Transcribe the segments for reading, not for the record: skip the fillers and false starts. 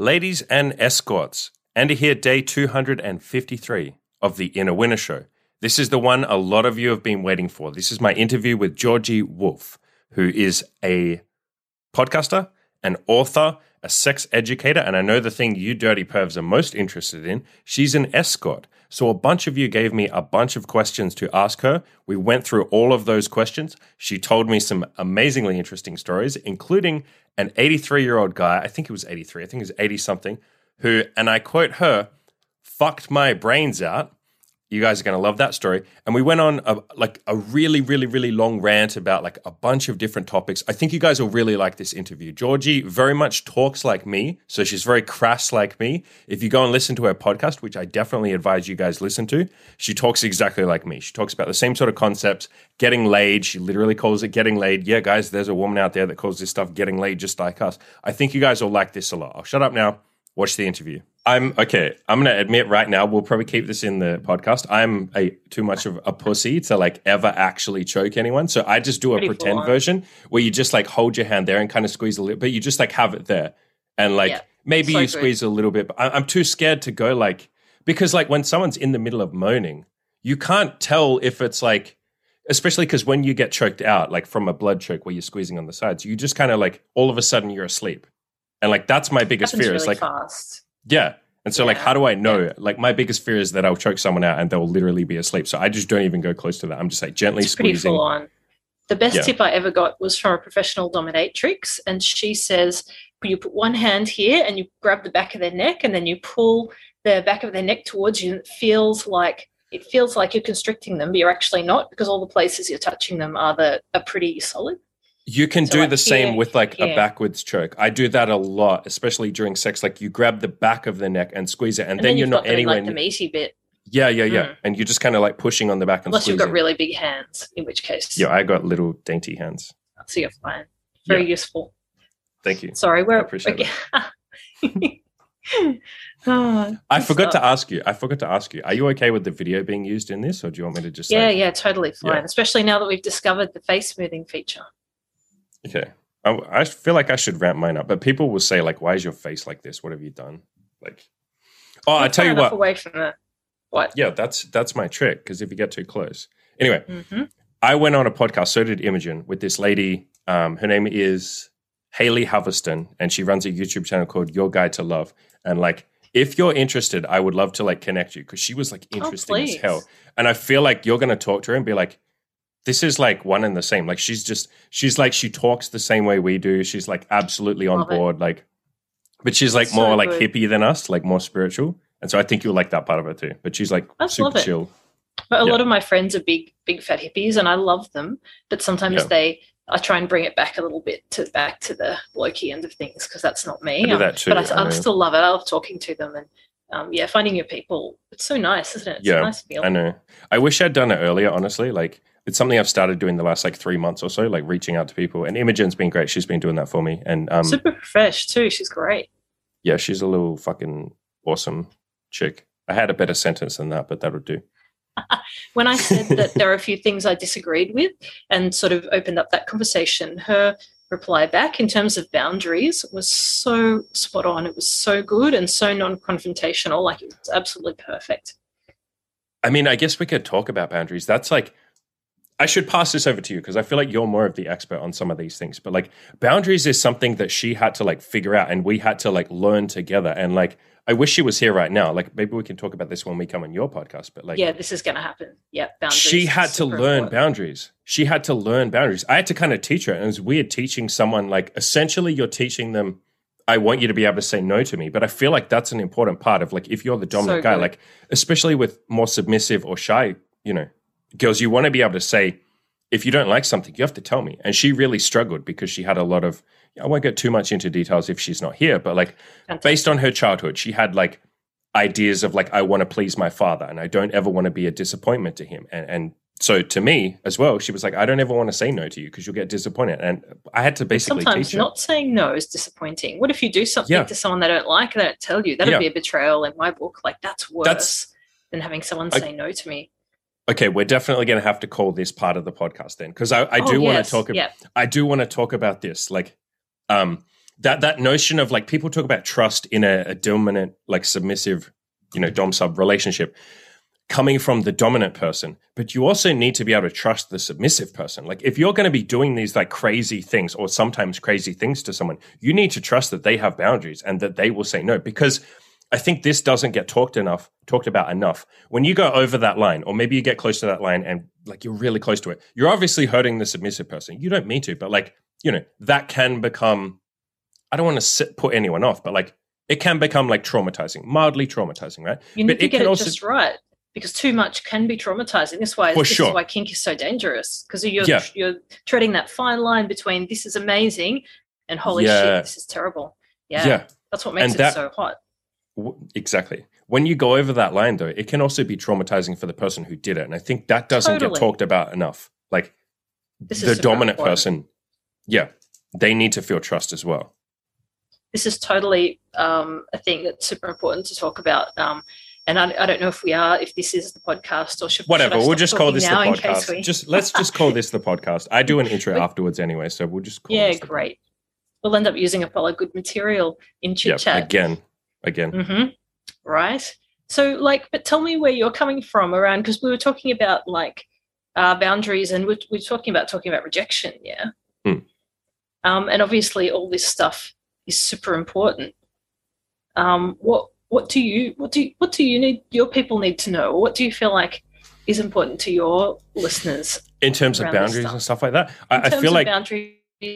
Ladies and escorts, Andy here, day 253 of the Inner Winner Show. This is the one a lot of you have been waiting for. This is my interview with Georgie Wolf, who is a podcaster, an author, a sex educator, and I know the thing you dirty pervs are most interested in, she's an escort. So a bunch of you gave me a bunch of questions to ask her. We went through all of those questions. She told me some amazingly interesting stories, including an 83-year-old guy, I think he was 83, I think he was 80-something, who, and I quote her, fucked my brains out. You guys are going to love that story. And we went on a really, really, really long rant about like a bunch of different topics. I think you guys will really like this interview. Georgie very much talks like me, so she's very crass like me. If you go and listen to her podcast, which I definitely advise you guys listen to, she talks exactly like me. She talks about the same sort of concepts, getting laid. She literally calls it getting laid. Yeah, guys, there's a woman out there that calls this stuff getting laid just like us. I think you guys will like this a lot. I'll shut up now. Watch the interview. I'm going to admit right now, we'll probably keep this in the podcast. I'm too much of a pussy to like ever actually choke anyone. So I just do a pretend version where you just like hold your hand there and kind of squeeze a little bit. You just like have it there. And like maybe you squeeze a little bit. But I'm too scared to go like, because like when someone's in the middle of moaning, you can't tell if it's like, especially because when you get choked out, like from a blood choke where you're squeezing on the sides, you just kind of like all of a sudden you're asleep. And like, that's my biggest fear. It's like, fast. Yeah. And so like, how do I know? Yeah. Like my biggest fear is that I'll choke someone out and they'll literally be asleep. So I just don't even go close to that. I'm just like gently squeezing. Pretty full on. The best tip I ever got was from a professional dominatrix. And she says, you put one hand here and you grab the back of their neck and then you pull the back of their neck towards you. And it feels like you're constricting them, but you're actually not, because all the places you're touching them are pretty solid. You can do the same with like a backwards choke. I do that a lot, especially during sex. Like you grab the back of the neck and squeeze it, and then you're not anywhere like the meaty bit. Yeah. And you're just kind of like pushing on the back and unless squeezing. You've got really big hands, in which case. Yeah, I got little dainty hands. So you're fine. Very useful. Thank you. Sorry, I appreciate it. I forgot to ask you. Are you okay with the video being used in this, or do you want me to just? Yeah, totally fine. Yeah. Especially now that we've discovered the face smoothing feature. Okay. I feel like I should ramp mine up, but people will say like, why is your face like this? What have you done? Like, I tell you what. Away from it. What? Yeah, that's my trick, because if you get too close. Anyway, I went on a podcast, so did Imogen, with this lady. Her name is Hayley Halverston, and she runs a YouTube channel called Your Guide to Love. And like, if you're interested, I would love to like connect you, because she was like interesting as hell. And I feel like you're going to talk to her and be like, this is like one and the same. Like she talks the same way we do. She's like absolutely on board. Like, but she's like more like hippie than us, like more spiritual. And so I think you'll like that part of it too. But she's like super chill. But a lot of my friends are big fat hippies, and I love them. But sometimes I try and bring it back a little bit back to the blokey end of things, because that's not me. I do that too. But I still love it. I love talking to them, and finding your people. It's so nice, isn't it? It's a nice feeling. I know. I wish I'd done it earlier, honestly. Like, it's something I've started doing the last like 3 months or so, like reaching out to people. And Imogen's been great. She's been doing that for me. And super fresh too. She's great. Yeah, she's a little fucking awesome chick. I had a better sentence than that, but that would do. When I said that there are a few things I disagreed with and sort of opened up that conversation, her reply back in terms of boundaries was so spot on. It was so good and so non-confrontational. Like, it was absolutely perfect. I mean, I guess we could talk about boundaries. That's like, I should pass this over to you, because I feel like you're more of the expert on some of these things. But like, boundaries is something that she had to like figure out, and we had to like learn together. And like, I wish she was here right now. Like, maybe we can talk about this when we come on your podcast. But like, this is going to happen. Yeah, boundaries. She had to learn boundaries. She had to learn boundaries. I had to kind of teach her, and it was weird teaching someone. Like, essentially, you're teaching them, I want you to be able to say no to me. But I feel like that's an important part of like, if you're the dominant guy, like especially with more submissive or shy, girls, you want to be able to say, if you don't like something, you have to tell me. And she really struggled, because she had a lot of, I won't get too much into details if she's not here, but like based on her childhood, she had like ideas of like, I want to please my father and I don't ever want to be a disappointment to him. And so to me as well, she was like, I don't ever want to say no to you, because you'll get disappointed. And I had to basically sometimes teach her. Not saying no is disappointing. What if you do something to someone they don't like and they don't tell you? That would be a betrayal in my book. Like, that's worse than having someone say no to me. Okay, we're definitely going to have to call this part of the podcast then, because I do want to talk. I do want to talk about this. Like, that notion of like people talk about trust in a dominant, like submissive, dom sub relationship coming from the dominant person, but you also need to be able to trust the submissive person. Like if you're going to be doing these like crazy things or sometimes crazy things to someone, you need to trust that they have boundaries and that they will say no, because I think this doesn't get talked about enough. When you go over that line, or maybe you get close to that line and like you're really close to it, you're obviously hurting the submissive person. You don't mean to, but like, that can become, I don't want to put anyone off, but like it can become like traumatizing, mildly traumatizing, right? You need but to get it just right, because too much can be traumatizing. This is why kink is so dangerous, because you're treading that fine line between this is amazing and holy shit, this is terrible. Yeah. That's what makes it so hot. Exactly. When you go over that line, though, it can also be traumatizing for the person who did it. And I think that doesn't get talked about enough. Like the dominant person, they need to feel trust as well. This is totally a thing that's super important to talk about. And I don't know if this is the podcast or should we'll just call this the podcast. Let's just call this the podcast. I do an intro afterwards anyway, so we'll just call this great. We'll end up using up all our good material in chit chat. Again. Mm-hmm. Right. So but tell me where you're coming from around, because we were talking about boundaries, and we're talking about rejection. Yeah. And obviously all this stuff is super important. What do you need, your people need to know? What do you feel like is important to your listeners in terms of boundaries and stuff like that? I feel like boundaries.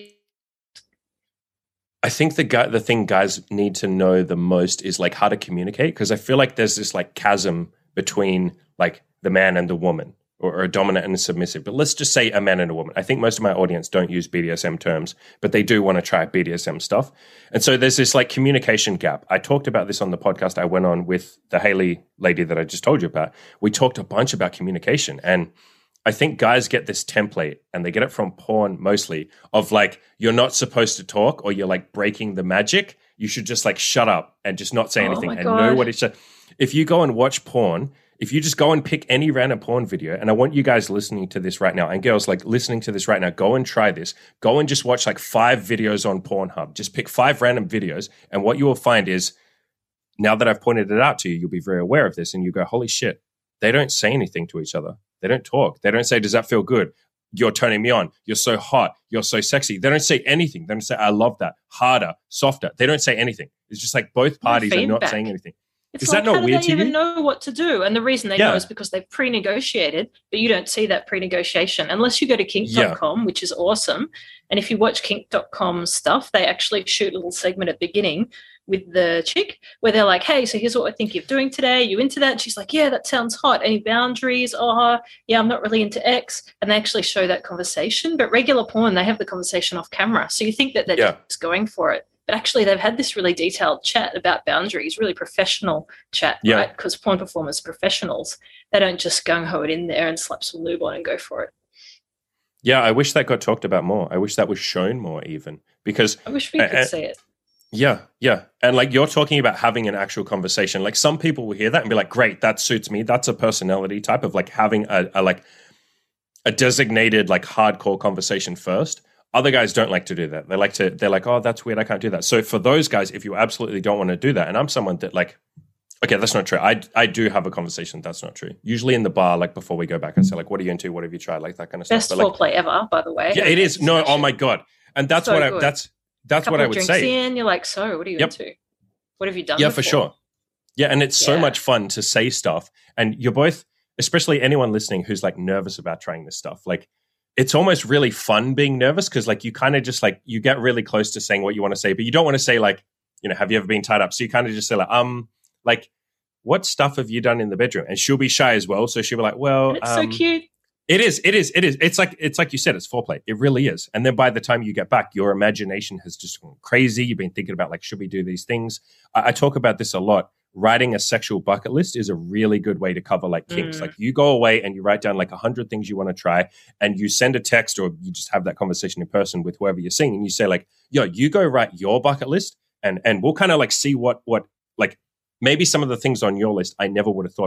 I think the thing guys need to know the most is like how to communicate, because I feel like there's this like chasm between like the man and the woman, or a dominant and a submissive. But let's just say a man and a woman. I think most of my audience don't use BDSM terms, but they do want to try BDSM stuff. And so there's this like communication gap. I talked about this on the podcast I went on with the Haley lady that I just told you about. We talked a bunch about communication, and I think guys get this template, and they get it from porn mostly, of like, you're not supposed to talk, or you're like breaking the magic. You should just like shut up and just not say anything and know what it's. If you go and watch porn, if you just go and pick any random porn video, and I want you guys listening to this right now, and girls like listening to this right now, go and try this. Go and just watch like 5 videos on Pornhub. Just pick 5 random videos, and what you will find is, now that I've pointed it out to you, you'll be very aware of this, and you go, holy shit, they don't say anything to each other. They don't talk. They don't say, does that feel good? You're turning me on. You're so hot. You're so sexy. They don't say anything. They don't say, I love that. Harder, softer. They don't say anything. It's just like both parties are not saying anything. Is that not weird to you? How do they even know what to do? And the reason they know is because they've pre-negotiated, but you don't see that pre-negotiation unless you go to kink.com, which is awesome. And if you watch kink.com stuff, they actually shoot a little segment at the beginning with the chick where they're like, hey, so here's what I think you're doing today. You into that? And she's like, yeah, that sounds hot. Any boundaries? Oh, yeah, I'm not really into X. And they actually show that conversation. But regular porn, they have the conversation off camera. So you think that they're just going for it. But actually, they've had this really detailed chat about boundaries, really professional chat, right? Because porn performers are professionals. They don't just gung-ho it in there and slap some lube on and go for it. Yeah, I wish that got talked about more. I wish that was shown more even, because I wish we could see it. Yeah. And like you're talking about having an actual conversation. Like some people will hear that and be like, great, that suits me. That's a personality type of like having a designated like hardcore conversation first. Other guys don't like to do that. They're like, oh, that's weird. I can't do that. So for those guys, if you absolutely don't want to do that, and I'm someone that like, okay, that's not true. I do have a conversation. That's not true. Usually in the bar, like before we go back, I say like, what are you into? What have you tried? Like that kind of Best stuff. Best foreplay ever, by the way. Yeah, it is. No, oh my God. And that's so what that's what I would say. In, you're like, so what are you into? What have you done? Yeah, for sure. Yeah, and it's so much fun to say stuff. And you're both, especially anyone listening who's like nervous about trying this stuff, like it's almost really fun being nervous, because like you kind of just like, you get really close to saying what you want to say, but you don't want to say like, have you ever been tied up? So you kind of just say like, what stuff have you done in the bedroom? And she'll be shy as well. So she'll be like, well, it's so cute. It is. It's like you said, it's foreplay. It really is. And then by the time you get back, your imagination has just gone crazy. You've been thinking about like, should we do these things? I talk about this a lot. Writing a sexual bucket list is a really good way to cover like kinks. Like you go away and you write down like 100 things you want to try, and you send a text, or you just have that conversation in person with whoever you're seeing, and you say like, yo, you go write your bucket list, and we'll kind of like see what like maybe some of the things on your list I never would have thought about.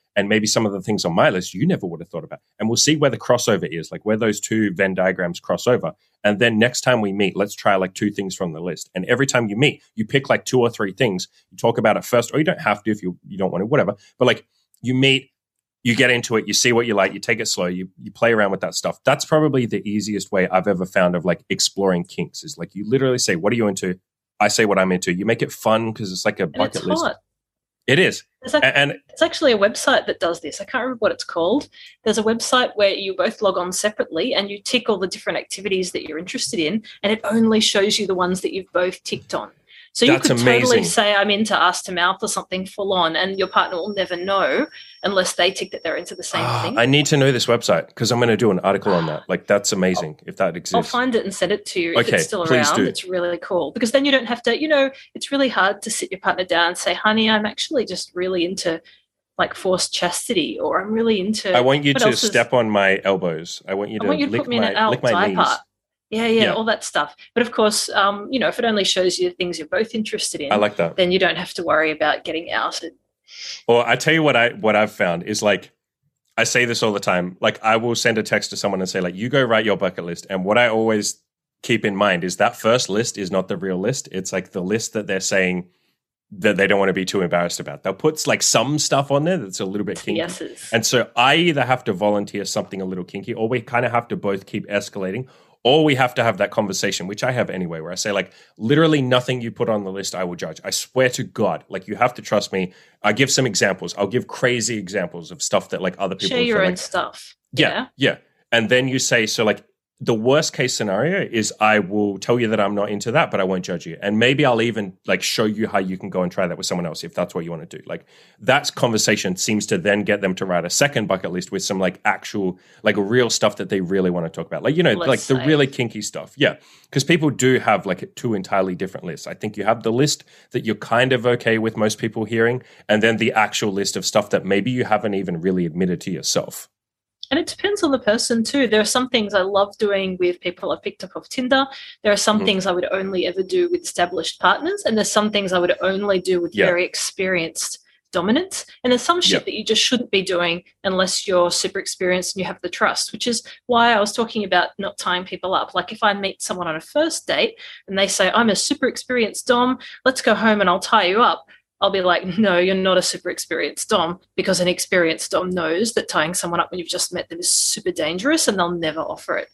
And maybe some of the things on my list you never would have thought about. And we'll see where the crossover is, like where those two Venn diagrams cross over. And then next time we meet, let's try like 2 things from the list. And every time you meet, you pick like 2 or 3 things. You talk about it first, or you don't have to if you don't want to, whatever. But like you meet, you get into it, you see what you like, you take it slow, you play around with that stuff. That's probably the easiest way I've ever found of like exploring kinks is like you literally say, what are you into? I say what I'm into. You make it fun because it's like a bucket list. Hot. It is. And it's actually a website that does this. I can't remember what it's called. There's a website where you both log on separately and you tick all the different activities that you're interested in, and it only shows you the ones that you've both ticked on. So you could totally say I'm into ass to mouth or something full on, and your partner will never know unless they tick that they're into the same thing. I need to know this website because I'm going to do an article on that. Like that's amazing if that exists. I'll find it and send it to you if it's still around. Do. It's really cool because then you don't have to, it's really hard to sit your partner down and say, honey, I'm actually just really into like forced chastity, or I'm really into. I want you to step on my elbows. I want you to put me in an adult diaper. Yeah, all that stuff. But of course, if it only shows you things you're both interested in, I like that. Then you don't have to worry about getting outed. Well, I tell you what I've found is like, I say this all the time. Like I will send a text to someone and say like, you go write your bucket list. And what I always keep in mind is that first list is not the real list. It's like the list that they're saying that they don't want to be too embarrassed about. They'll put like some stuff on there that's a little bit kinky. Yeses. And so I either have to volunteer something a little kinky, or we kind of have to both keep escalating, or we have to have that conversation, which I have anyway, where I say like, literally nothing you put on the list I will judge. I swear to God, like you have to trust me. I give some examples. I'll give crazy examples of stuff that like other people share your own like, stuff. Yeah. And then you say, so like the worst case scenario is I will tell you that I'm not into that, but I won't judge you. And maybe I'll even like show you how you can go and try that with someone else if that's what you want to do. Like that conversation seems to then get them to write a second bucket list with some like actual, like real stuff that they really want to talk about. Like, the really kinky stuff. Yeah. Because people do have like 2 entirely different lists. I think you have the list that you're kind of okay with most people hearing, and then the actual list of stuff that maybe you haven't even really admitted to yourself. And it depends on the person too. There are some things I love doing with people I've picked up off Tinder. There are some things I would only ever do with established partners. And there's some things I would only do with very experienced dominants. And there's some shit that you just shouldn't be doing unless you're super experienced and you have the trust, which is why I was talking about not tying people up. Like if I meet someone on a first date and they say, I'm a super experienced dom, let's go home and I'll tie you up. I'll be like, no, you're not a super experienced dom, because an experienced dom knows that tying someone up when you've just met them is super dangerous and they'll never offer it.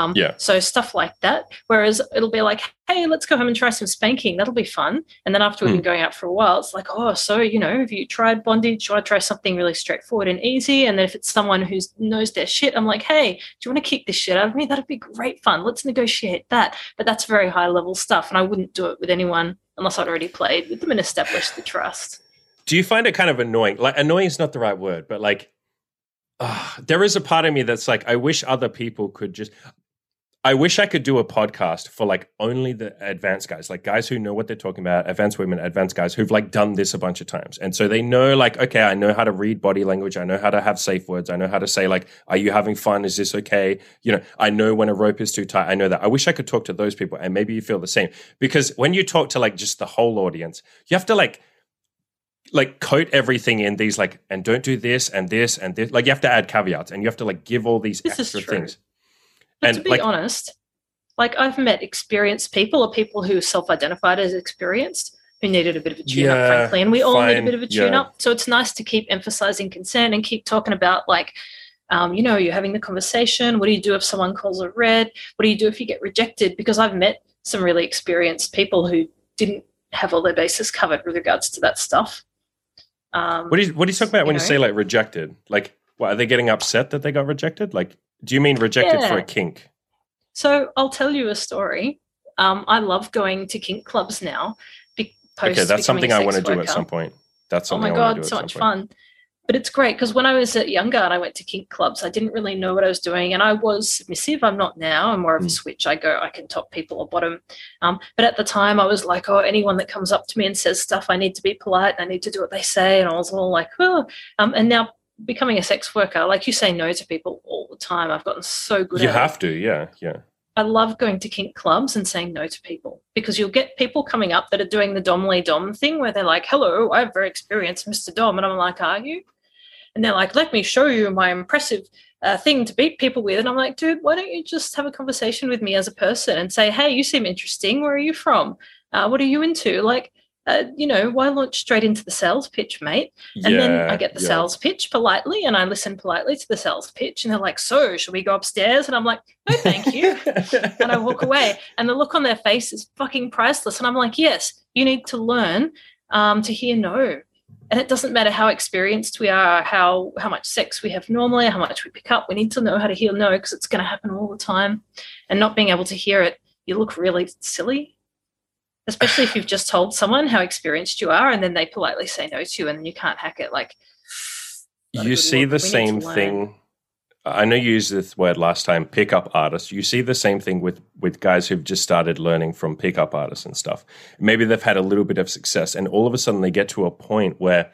So stuff like that. Whereas it'll be like, hey, let's go home and try some spanking. That'll be fun. And then after we've been going out for a while, it's like, oh, so, have you tried bondage? Do you want to try something really straightforward and easy? And then if it's someone who knows their shit, I'm like, hey, do you want to kick this shit out of me? That'd be great fun. Let's negotiate that. But that's very high level stuff. And I wouldn't do it with anyone unless I'd already played with them and established the trust. Do you find it kind of annoying? Like, annoying is not the right word, but like, there is a part of me that's like, I wish other people could I wish I could do a podcast for like only the advanced guys, like guys who know what they're talking about, advanced women, advanced guys who've like done this a bunch of times. And so they know like, okay, I know how to read body language. I know how to have safe words. I know how to say like, are you having fun? Is this okay? I know when a rope is too tight. I know that. I wish I could talk to those people, and maybe you feel the same, because when you talk to like just the whole audience, you have to like coat everything in these like, and don't do this and this and this. Like you have to add caveats, and you have to like give all these extra things. But to be honest, like I've met experienced people, or people who self-identified as experienced, who needed a bit of a tune-up, frankly. And we all need a bit of a tune-up. So it's nice to keep emphasizing consent and keep talking about like, you're having the conversation. What do you do if someone calls it red? What do you do if you get rejected? Because I've met some really experienced people who didn't have all their bases covered with regards to that stuff. What do you talk about when you say like rejected? Like, what, are they getting upset that they got rejected? Like, do you mean rejected for a kink? So I'll tell you a story. I love going to kink clubs now. Okay, that's something I want to do at some point. That's something I want to do at some point. So much fun. But it's great because when I was younger and I went to kink clubs, I didn't really know what I was doing, and I was submissive. I'm not now. I'm more of a switch. I can top people or bottom. But at the time, I was like, oh, anyone that comes up to me and says stuff, I need to be polite. I need to do what they say. And I was all like, oh. And now becoming a sex worker, like you say no to people all the time. I've gotten so good at it. You have to, yeah. I love going to kink clubs and saying no to people, because you'll get people coming up that are doing the Dom thing where they're like, hello, I'm very experienced, Mr. Dom. And I'm like, are you? And they're like, let me show you my impressive thing to beat people with. And I'm like, dude, why don't you just have a conversation with me as a person and say, hey, you seem interesting. Where are you from? What are you into? Like, why launch straight into the sales pitch, mate? And then I get the sales pitch politely, and I listen politely to the sales pitch, and they're like, so should we go upstairs? And I'm like, no, thank you. And I walk away, and the look on their face is fucking priceless. And I'm like, yes, you need to learn to hear no. And it doesn't matter how experienced we are, how much sex we have normally, how much we pick up. We need to know how to hear no, because it's going to happen all the time. And not being able to hear it, you look really silly, especially if you've just told someone how experienced you are and then they politely say no to you and then you can't hack it. Like, you see the same thing. I know you used this word last time, pickup artists. You see the same thing with guys who've just started learning from pickup artists and stuff. Maybe they've had a little bit of success, and all of a sudden they get to a point where,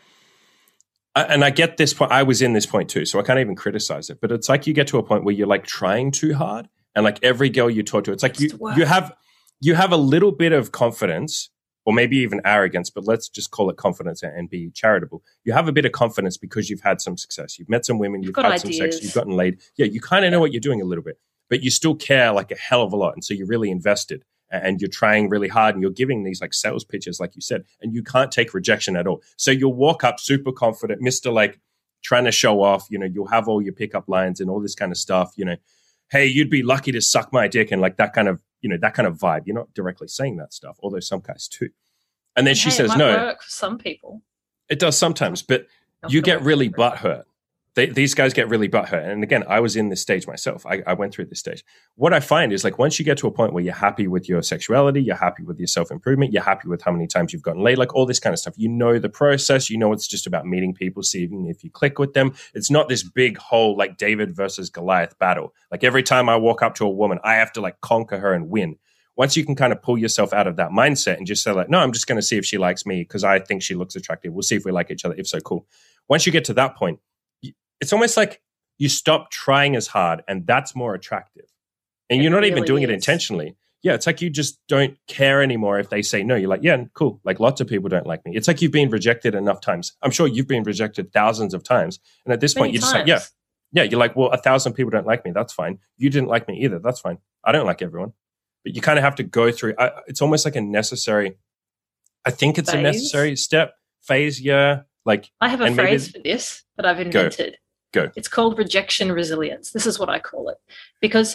and I get this point, I was in this point too, so I can't even criticize it, but it's like you get to a point where you're like trying too hard, and like every girl you talk to, it's like you have a little bit of confidence, or maybe even arrogance, but let's just call it confidence and be charitable. You have a bit of confidence because you've had some success. You've met some women, you've had some sex, you've gotten laid. Yeah, you kind of know what you're doing a little bit, but you still care like a hell of a lot. And so you're really invested and you're trying really hard and you're giving these like sales pitches, like you said, and you can't take rejection at all. So you'll walk up super confident, Mr. like trying to show off, you'll have all your pickup lines and all this kind of stuff, hey, you'd be lucky to suck my dick, and like that kind of, that kind of vibe. You're not directly saying that stuff, although some guys do. And then she says, no. It might work for some people. It does sometimes, but you get really butthurt. These guys get really butthurt. And again, I was in this stage myself. I went through this stage. What I find is like once you get to a point where you're happy with your sexuality, you're happy with your self-improvement, you're happy with how many times you've gotten laid, like all this kind of stuff. You know the process. You know it's just about meeting people, seeing if you click with them. It's not this big whole like David versus Goliath battle. Like every time I walk up to a woman, I have to like conquer her and win. Once you can kind of pull yourself out of that mindset and just say like, no, I'm just going to see if she likes me because I think she looks attractive. We'll see if we like each other. If so, cool. Once you get to that point, it's almost like you stop trying as hard, and that's more attractive. And you're not even doing it intentionally. Yeah, it's like you just don't care anymore if they say no. You're like, yeah, cool. Like lots of people don't like me. It's like you've been rejected enough times. I'm sure you've been rejected thousands of times. And at this point, you're just like, yeah. You're like, well, 1,000 people don't like me. That's fine. You didn't like me either. That's fine. I don't like everyone. But you kind of have to go through. It's almost like a necessary. I think it's a necessary phase. Yeah, like I have a phrase for this that I've invented. Go. It's called rejection resilience. This is what I call it, because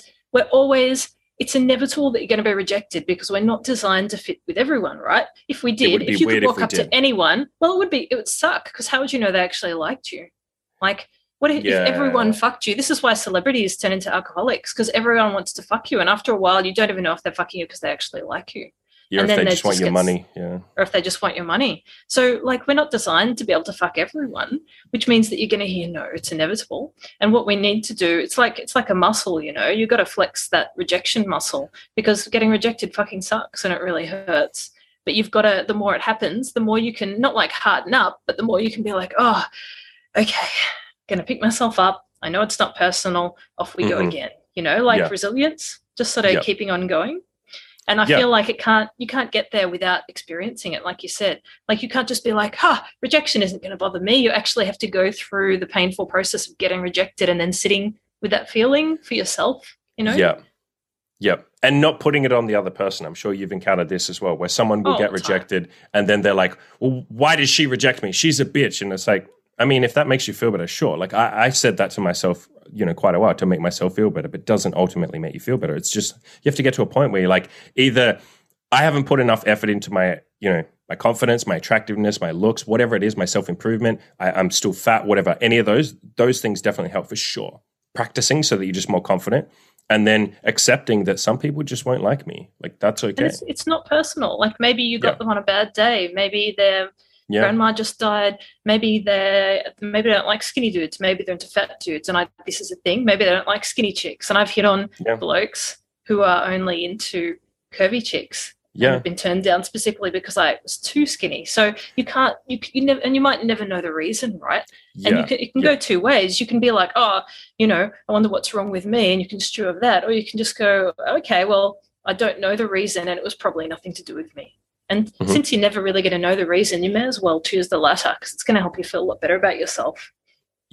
it's inevitable that you're going to be rejected because we're not designed to fit with everyone, right? If we did, if you could walk up to anyone, well, it would suck, because how would you know they actually liked you? Like, what if everyone fucked you? This is why celebrities turn into alcoholics, because everyone wants to fuck you, and after a while, you don't even know if they're fucking you because they actually like you. Yeah, and if they just want your money. Yeah. Or if they just want your money. So, like, we're not designed to be able to fuck everyone, which means that you're going to hear no. It's inevitable. And what we need to do, it's like a muscle, You've got to flex that rejection muscle, because getting rejected fucking sucks and it really hurts. But you've got to, the more it happens, the more you can, not like harden up, but the more you can be like, oh, okay, going to pick myself up. I know it's not personal. Off we go again. Resilience, just sort of keeping on going. And I feel like you can't get there without experiencing it, like you said. Like you can't just be like, rejection isn't going to bother me. You actually have to go through the painful process of getting rejected and then sitting with that feeling for yourself, Yeah. Yeah. And not putting it on the other person. I'm sure you've encountered this as well, where someone will get rejected and then they're like, well, why did she reject me? She's a bitch. And it's like, I mean, if that makes you feel better, sure. Like I said that to myself, quite a while to make myself feel better, but it doesn't ultimately make you feel better. It's just, you have to get to a point where you're like, either I haven't put enough effort into my, my confidence, my attractiveness, my looks, whatever it is, my self-improvement, I'm still fat, whatever, any of those things definitely help for sure. Practicing so that you're just more confident, and then accepting that some people just won't like me. Like that's okay. And it's not personal. Like maybe you got them on a bad day. Maybe they're, grandma just died. Maybe they don't like skinny dudes. Maybe they're into fat dudes. And this is a thing. Maybe they don't like skinny chicks. And I've hit on blokes who are only into curvy chicks. Yeah, and have been turned down specifically because I was too skinny. So you never, and you might never know the reason, right? Yeah. And you can go two ways. You can be like, I wonder what's wrong with me, and you can stew of that, or you can just go, okay, well, I don't know the reason, and it was probably nothing to do with me. And since you're never really going to know the reason, you may as well choose the latter, because it's going to help you feel a lot better about yourself.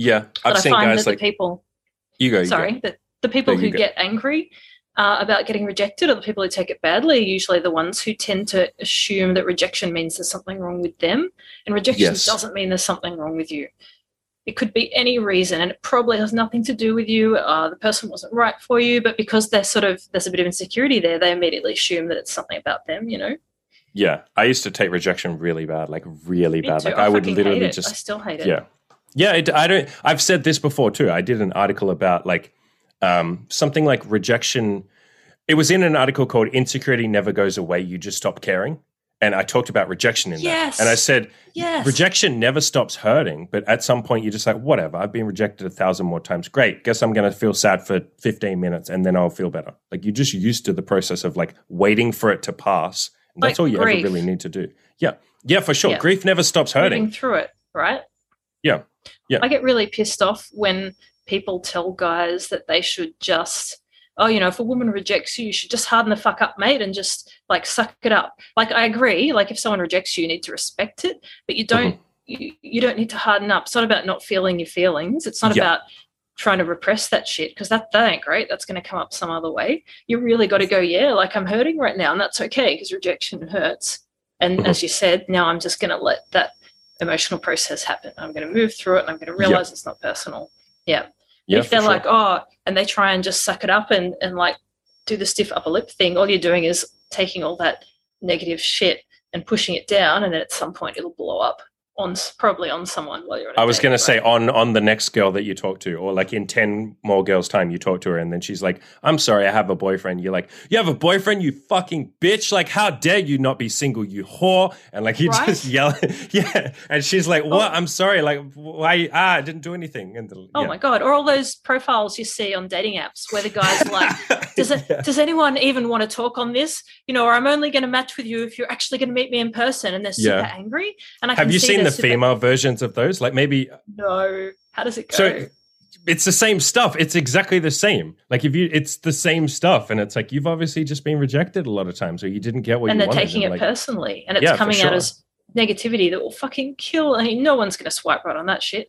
Yeah, I've But I seen find guys that like the people, you go. sorry, that the people No, you who go. get angry about getting rejected, or the people who take it badly, are usually the ones who tend to assume that rejection means there's something wrong with them, and rejection Yes. doesn't mean there's something wrong with you. It could be any reason, and it probably has nothing to do with you. The person wasn't right for you, but because there's a bit of insecurity there, they immediately assume that it's something about them. Yeah, I used to take rejection really bad, like really Me bad. too. Like I I would fucking literally hate it. just I still hate it. yeah, yeah. I don't. I've said this before too. I did an article about like something like rejection. It was in an article called "Insecurity Never Goes Away. You Just Stop Caring." And I talked about rejection in Yes. that. And I said, Yes. rejection never stops hurting, but at some point you're just like, whatever, I've been rejected 1,000 more times. Great. Guess I'm going to feel sad for 15 minutes and then I'll feel better. Like you're just used to the process of like waiting for it to pass. And that's Like all you grief. ever really need to do. Yeah. Yeah, for sure. Yeah. Grief never stops hurting. Moving through it, right? Yeah. Yeah. I get really pissed off when people tell guys that they should just, if a woman rejects you, you should just harden the fuck up, mate, and just like suck it up. Like I agree, like if someone rejects you, you need to respect it, but you don't you don't need to harden up. It's not about not feeling your feelings. It's not about trying to repress that shit, because that ain't great. That's going to come up some other way. You really got to go, yeah, like I'm hurting right now, and that's okay because rejection hurts. And as you said, now I'm just going to let that emotional process happen. I'm going to move through it, and I'm going to realize it's not personal. Yeah. If they're like, and they try and just suck it up and like do the stiff upper lip thing, all you're doing is taking all that negative shit and pushing it down, and then at some point it'll blow up probably on someone while you're on a I was date, going right? to say on the next girl that you talk to, or like in 10 more girls' time you talk to her and then she's like, I'm sorry, I have a boyfriend. You're like, you have a boyfriend, you fucking bitch? Like, how dare you not be single, you whore? And like you just yell. Yeah. And she's like, what? I'm sorry. Like, why? I didn't do anything. And my God. Or all those profiles you see on dating apps where the guy's like, does anyone even want to talk on this? Or I'm only going to match with you if you're actually going to meet me in person. And they're super angry. And I have you seen the female versions of those? Like maybe no. How does it go? So it's the same stuff. It's exactly the same. Like it's the same stuff, and it's like you've obviously just been rejected a lot of times, or you didn't get what you wanted. And they're taking it personally, and it's coming out as negativity that will fucking kill. I mean, no one's going to swipe right on that shit.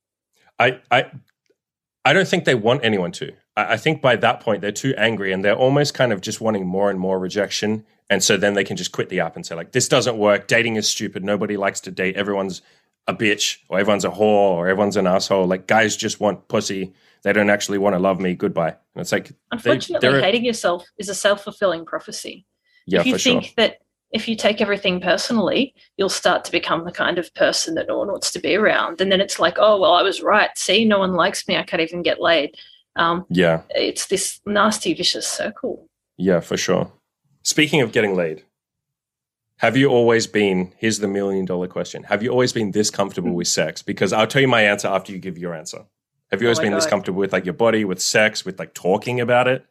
I don't think they want anyone to. I think by that point they're too angry, and they're almost kind of just wanting more and more rejection. And so then they can just quit the app and say, like, this doesn't work. Dating is stupid. Nobody likes to date. Everyone's a bitch, or everyone's a whore, or everyone's an asshole. Like, guys just want pussy. They don't actually want to love me. Goodbye. And it's like, unfortunately, hating yourself is a self-fulfilling prophecy. Yeah, if you think that if you take everything personally, you'll start to become the kind of person that no one wants to be around. And then it's like, oh, well, I was right. See, no one likes me. I can't even get laid. It's this nasty, vicious circle. Yeah, for sure. Speaking of getting laid, have you always been, here's the $1 million question, have you always been this comfortable with sex? Because I'll tell you my answer after you give your answer. Have you always been this comfortable with like your body, with sex, with like talking about it?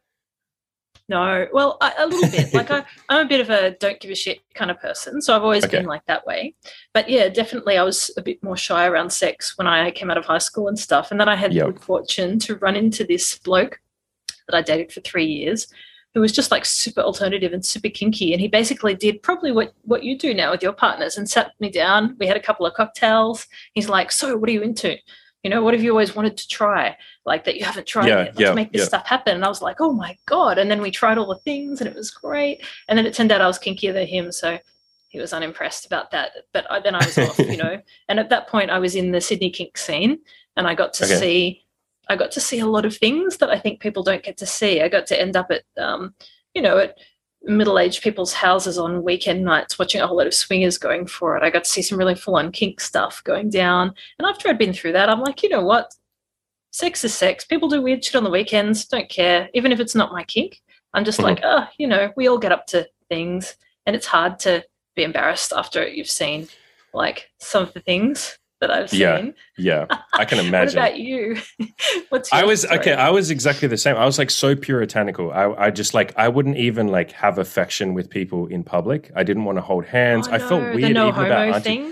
No, well, a little bit. Like I'm a bit of a don't give a shit kind of person, so I've always been like that way. But yeah, definitely I was a bit more shy around sex when I came out of high school and stuff. And then I had the good fortune to run into this bloke that I dated for 3 years who was just like super alternative and super kinky. And he basically did probably what you do now with your partners and sat me down. We had a couple of cocktails. He's like, so what are you into? What have you always wanted to try, like that you haven't tried yet? Let's make this stuff happen. And I was like, oh, my God. And then we tried all the things and it was great. And then it turned out I was kinkier than him. So he was unimpressed about that. But then I was off, And at that point I was in the Sydney kink scene and I got to see a lot of things that I think people don't get to see. I got to end up at, at middle-aged people's houses on weekend nights watching a whole lot of swingers going for it. I got to see some really full-on kink stuff going down. And after I'd been through that, I'm like, you know what? Sex is sex. People do weird shit on the weekends. Don't care. Even if it's not my kink. I'm just like, we all get up to things. And it's hard to be embarrassed after you've seen like some of the things that I've seen. Yeah, I can imagine. What about you? What's your story? I was exactly the same. I was like so puritanical. I just like, I wouldn't even like have affection with people in public. I didn't want to hold hands. I felt weird the even about homo thing.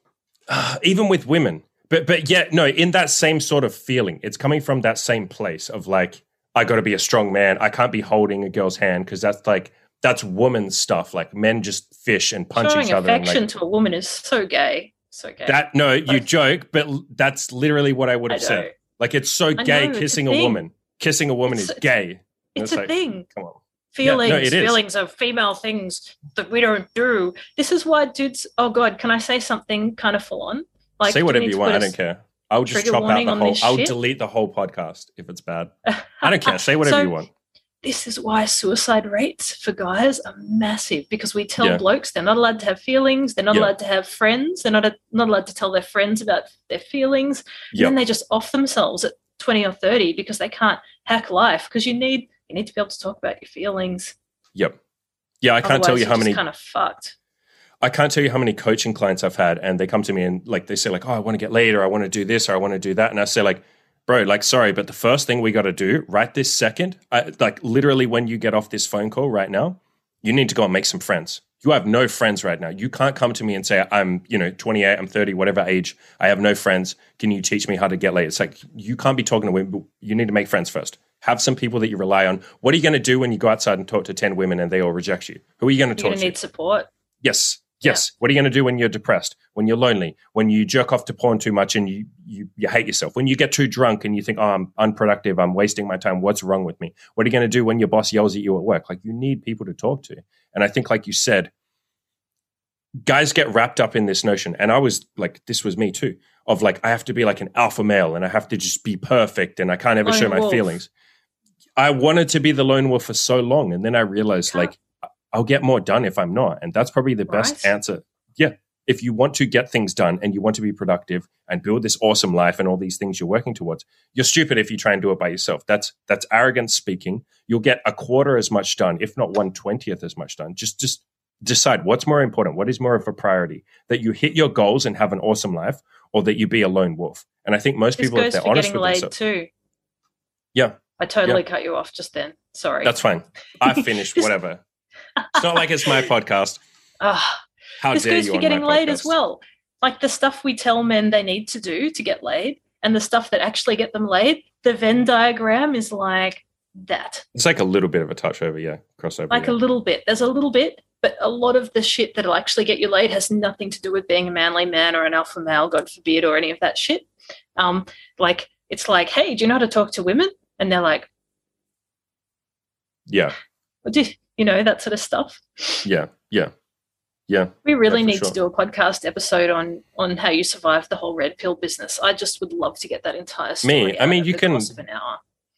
Even with women. But yeah, no, in that same sort of feeling, it's coming from that same place of like, I got to be a strong man. I can't be holding a girl's hand because that's woman stuff. Like men just fish and punch each other. Showing affection to a woman is so gay. It's okay. You joke, but that's literally what I would have said. Like, it's so gay kissing a woman. Kissing a woman is gay. It's a thing. Come on. Feelings are female things that we don't do. This is why dudes, oh God, can I say something kind of full on? Like, say whatever you want. I don't care. I'll just chop out the whole, I'll delete the whole podcast if it's bad. I don't care. Say whatever you want. This is why suicide rates for guys are massive, because we tell blokes they're not allowed to have feelings. They're not allowed to have friends. They're not allowed to tell their friends about their feelings. And then they just off themselves at 20 or 30 because they can't hack life, because you need to be able to talk about your feelings. Yep. Yeah, I can't tell you how many. Kind of fucked. I can't tell you how many coaching clients I've had, and they come to me and like they say like, "Oh, I want to get laid, or I want to do this, or I want to do that," and I say like, "Bro, like, sorry, but the first thing we got to do right this second, like literally when you get off this phone call right now, you need to go and make some friends. You have no friends right now. You can't come to me and say I'm 28, I'm 30, whatever age. I have no friends. Can you teach me how to get laid?" It's like you can't be talking to women. You need to make friends first. Have some people that you rely on. What are you going to do when you go outside and talk to 10 women and they all reject you? Who are you going to talk to? You're going to need support. Yes. Yes. Yeah. What are you going to do when you're depressed, when you're lonely, when you jerk off to porn too much and you hate yourself, when you get too drunk and you think, oh, I'm unproductive, I'm wasting my time, what's wrong with me? What are you going to do when your boss yells at you at work? Like, you need people to talk to. And I think, like you said, guys get wrapped up in this notion. And I was like, this was me too, of like, I have to be like an alpha male and I have to just be perfect and I can't ever show my feelings. I wanted to be the lone wolf for so long. And then I realized like, I'll get more done if I'm not. And that's probably the best answer. Yeah. If you want to get things done and you want to be productive and build this awesome life and all these things you're working towards, you're stupid if you try and do it by yourself. That's arrogance speaking. You'll get a quarter as much done, if not 1/20th as much done. Just decide what's more important. What is more of a priority? That you hit your goals and have an awesome life, or that you be a lone wolf? And I think most people, if they're honest with themselves. Too. Yeah. I totally cut you off just then. Sorry. That's fine. I finished whatever. It's not like it's my podcast. How this dare goes you for getting laid podcast. as well. Like the stuff we tell men they need to do to get laid and the stuff that actually get them laid, the Venn diagram is like that. It's like a little bit of a touch over, crossover. Like a little bit. There's a little bit, but a lot of the shit that'll actually get you laid has nothing to do with being a manly man or an alpha male, God forbid, or any of that shit. Like, it's like, hey, do you know how to talk to women? And they're like, yeah. That sort of stuff. Yeah. We really need to do a podcast episode on how you survive the whole red pill business. I just would love to get that entire story. You can. Course of an hour.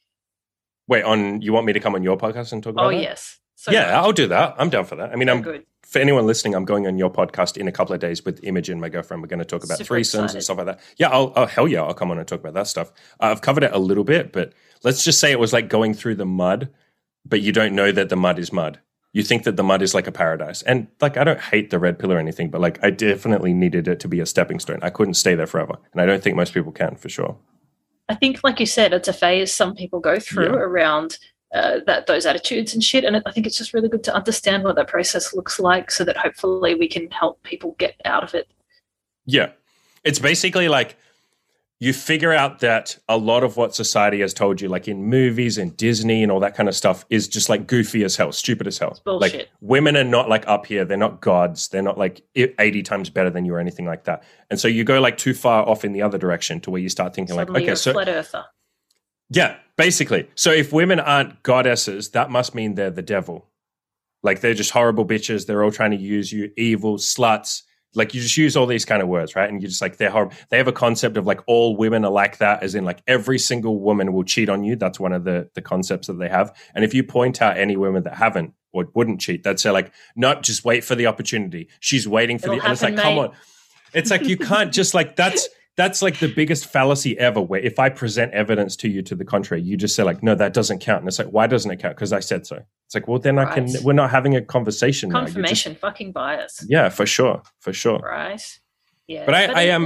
Wait, you want me to come on your podcast and talk about it? Oh, yes. So I'll do that. I'm down for that. I mean, good. For anyone listening, I'm going on your podcast in a couple of days with Imogen, my girlfriend. We're going to talk about threesomes and stuff like that. Yeah, I'll come on and talk about that stuff. I've covered it a little bit, but let's just say it was like going through the mud, but you don't know that the mud is mud. You think that the mud is like a paradise. And like, I don't hate the red pill or anything, but like, I definitely needed it to be a stepping stone. I couldn't stay there forever. And I don't think most people can, for sure. I think, like you said, it's a phase some people go through around those attitudes and shit. And I think it's just really good to understand what that process looks like so that hopefully we can help people get out of it. Yeah. It's basically like you figure out that a lot of what society has told you, like in movies and Disney and all that kind of stuff, is just like goofy as hell, stupid as hell. It's bullshit. Like, women are not like up here. They're not gods. They're not like 80 times better than you or anything like that. And so you go like too far off in the other direction to where you start thinking suddenly like, okay, you're a flat earther. Yeah, basically. So if women aren't goddesses, that must mean they're the devil. Like, they're just horrible bitches. They're all trying to use you, evil sluts. Like, you just use all these kind of words, right? And you're just like, they're horrible. They have a concept of like all women are like that, as in like every single woman will cheat on you. That's one of the concepts that they have. And if you point out any women that haven't or wouldn't cheat, they'd say like, no, just wait for the opportunity. She's waiting for and it's like, mate. Come on. It's like, you can't just like, that's like the biggest fallacy ever, where if I present evidence to you to the contrary, you just say like, no, that doesn't count. And it's like, why doesn't it count? Because I said so. It's like, well, then we're not having a conversation. Confirmation, fucking bias. Yeah, for sure. Right. Yeah. But I am,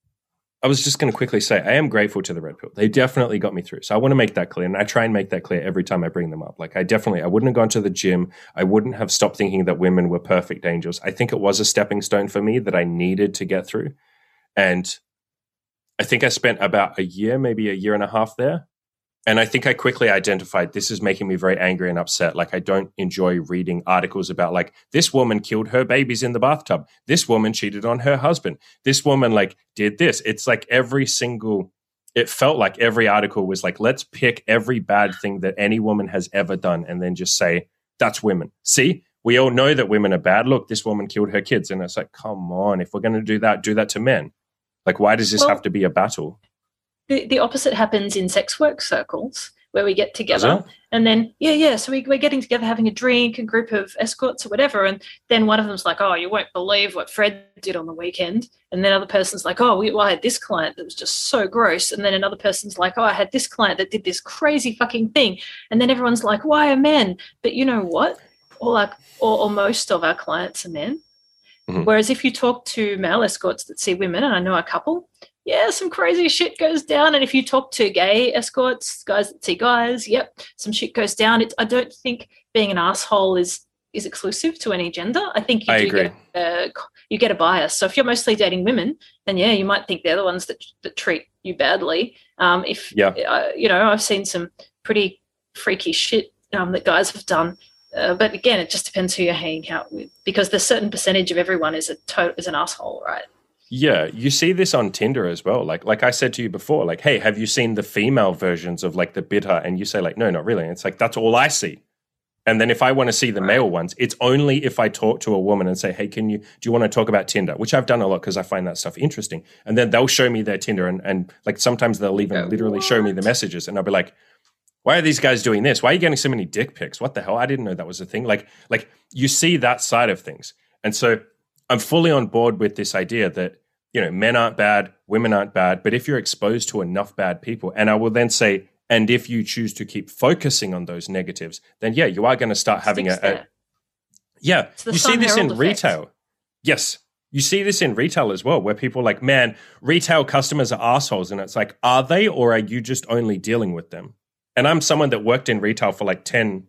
I was just going to quickly say, I am grateful to the red pill. They definitely got me through. So I want to make that clear. And I try and make that clear every time I bring them up. Like, I wouldn't have gone to the gym. I wouldn't have stopped thinking that women were perfect angels. I think it was a stepping stone for me that I needed to get through. And I think I spent about a year, maybe a year and a half there. And I think I quickly identified this is making me very angry and upset. Like, I don't enjoy reading articles about like this woman killed her babies in the bathtub. This woman cheated on her husband. This woman like did this. It's like it felt like every article was like, let's pick every bad thing that any woman has ever done and then just say, that's women. See, we all know that women are bad. Look, this woman killed her kids. And it's like, come on, if we're going to do that to men. Like, why does this have to be a battle? The opposite happens in sex work circles where we get together and then, so we're getting together, having a drink, a group of escorts or whatever. And then one of them's like, oh, you won't believe what Fred did on the weekend. And then other person's like, oh, I had this client that was just so gross. And then another person's like, oh, I had this client that did this crazy fucking thing. And then everyone's like, why are men? But you know what? Or most of our clients are men. Mm-hmm. Whereas if you talk to male escorts that see women, and I know a couple, some crazy shit goes down. And if you talk to gay escorts, guys that see guys, some shit goes down. I don't think being an asshole is exclusive to any gender. I think you get a bias. So if you're mostly dating women, then you might think they're the ones that treat you badly. I've seen some pretty freaky shit that guys have done. But again, it just depends who you're hanging out with, because the certain percentage of everyone is an asshole, right? Yeah, you see this on Tinder as well. Like I said to you before, like, hey, have you seen the female versions of like the bitter? And you say like, no, not really. And it's like, that's all I see. And then if I want to see the male ones, it's only if I talk to a woman and say, hey, do you want to talk about Tinder? Which I've done a lot because I find that stuff interesting. And then they'll show me their Tinder and like sometimes they'll even literally show me the messages and I'll be like, why are these guys doing this? Why are you getting so many dick pics? What the hell? I didn't know that was a thing. Like you see that side of things. And so I'm fully on board with this idea that, men aren't bad, women aren't bad, but if you're exposed to enough bad people, and I will then say, and if you choose to keep focusing on those negatives, then you are going to start having you see this in retail. Yes. You see this in retail as well, where people are like, man, retail customers are assholes. And it's like, are they, or are you just only dealing with them? And I'm someone that worked in retail for like 10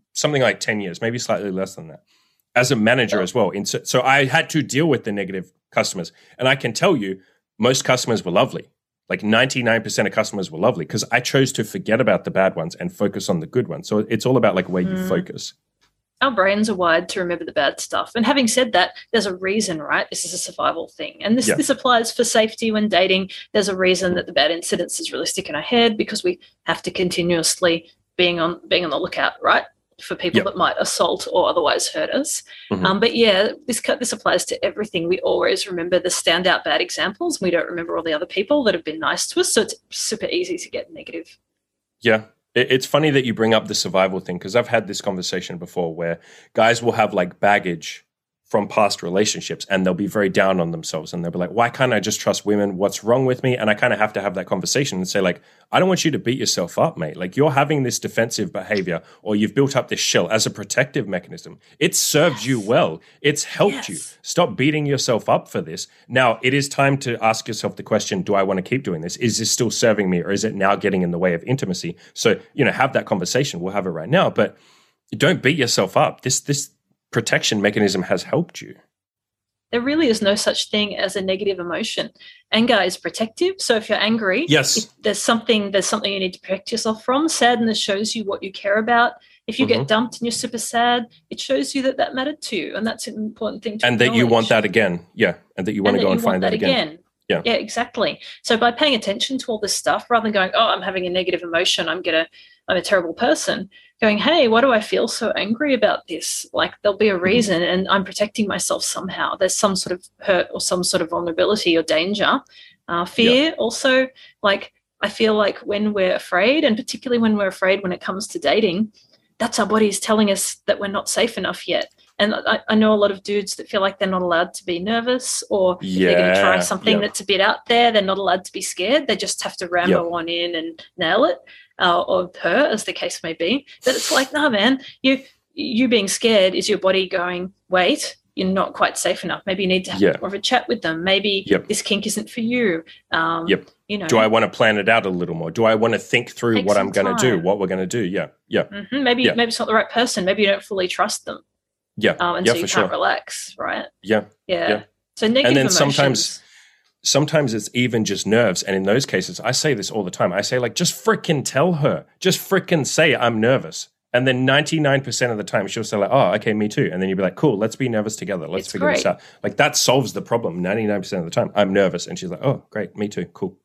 years, maybe slightly less than that, as a manager as well. So I had to deal with the negative customers. And I can tell you, most customers were lovely. Like 99% of customers were lovely because I chose to forget about the bad ones and focus on the good ones. So it's all about like where you focus. Our brains are wired to remember the bad stuff. And having said that, there's a reason, right? This is a survival thing. And this applies for safety when dating. There's a reason that the bad incidents is really sticking our head because we have to continuously being on the lookout, right? For people that might assault or otherwise hurt us. Mm-hmm. This applies to everything. We always remember the standout bad examples. We don't remember all the other people that have been nice to us. So it's super easy to get negative. Yeah. It's funny that you bring up the survival thing because I've had this conversation before where guys will have like baggage from past relationships and they'll be very down on themselves and they'll be like, why can't I just trust women? What's wrong with me? And I kind of have to have that conversation and say like, I don't want you to beat yourself up, mate. Like you're having this defensive behavior or you've built up this shell as a protective mechanism. It served you well. It's helped you. Stop beating yourself up for this. Now it is time to ask yourself the question, do I want to keep doing this? Is this still serving me or is it now getting in the way of intimacy? So, have that conversation. We'll have it right now, but don't beat yourself up. This protection mechanism has helped you. There really is no such thing as a negative emotion. Anger is protective. So if you're angry, there's something you need to protect yourself from. Sadness shows you what you care about. If you get dumped and you're super sad, it shows you that mattered to you. And that's an important thing to and that you want that again. Yeah. And that you want to go and find that again. Yeah, exactly. So by paying attention to all this stuff, rather than going, oh, I'm having a negative emotion, I'm a terrible person, going, hey, why do I feel so angry about this? Like there'll be a reason and I'm protecting myself somehow. There's some sort of hurt or some sort of vulnerability or danger. Fear also, like I feel like when we're afraid, and particularly when we're afraid when it comes to dating, that's our bodies telling us that we're not safe enough yet. And I know a lot of dudes that feel like they're not allowed to be nervous or if they're going to try something that's a bit out there, they're not allowed to be scared. They just have to Rambo on in and nail it, or her, as the case may be. But it's like, nah, man, you being scared is your body going, wait, you're not quite safe enough. Maybe you need to have more of a chat with them. Maybe this kink isn't for you. Do I want to plan it out a little more? Do I want to think through what I'm going to do, what we're going to do? Yeah. Mm-hmm. Maybe it's not the right person. Maybe you don't fully trust them. Yeah. And so you can't relax, right? Yeah. So negative and then emotions. Sometimes sometimes it's even just nerves. And in those cases, I say this all the time. I say, like, just frickin' tell her. Just frickin' say I'm nervous. And then 99% of the time she'll say like, oh, okay, me too. And then you'll be like, cool, let's be nervous together. Let's figure this out. Like that solves the problem 99% of the time. I'm nervous. And she's like, oh, great, me too, cool.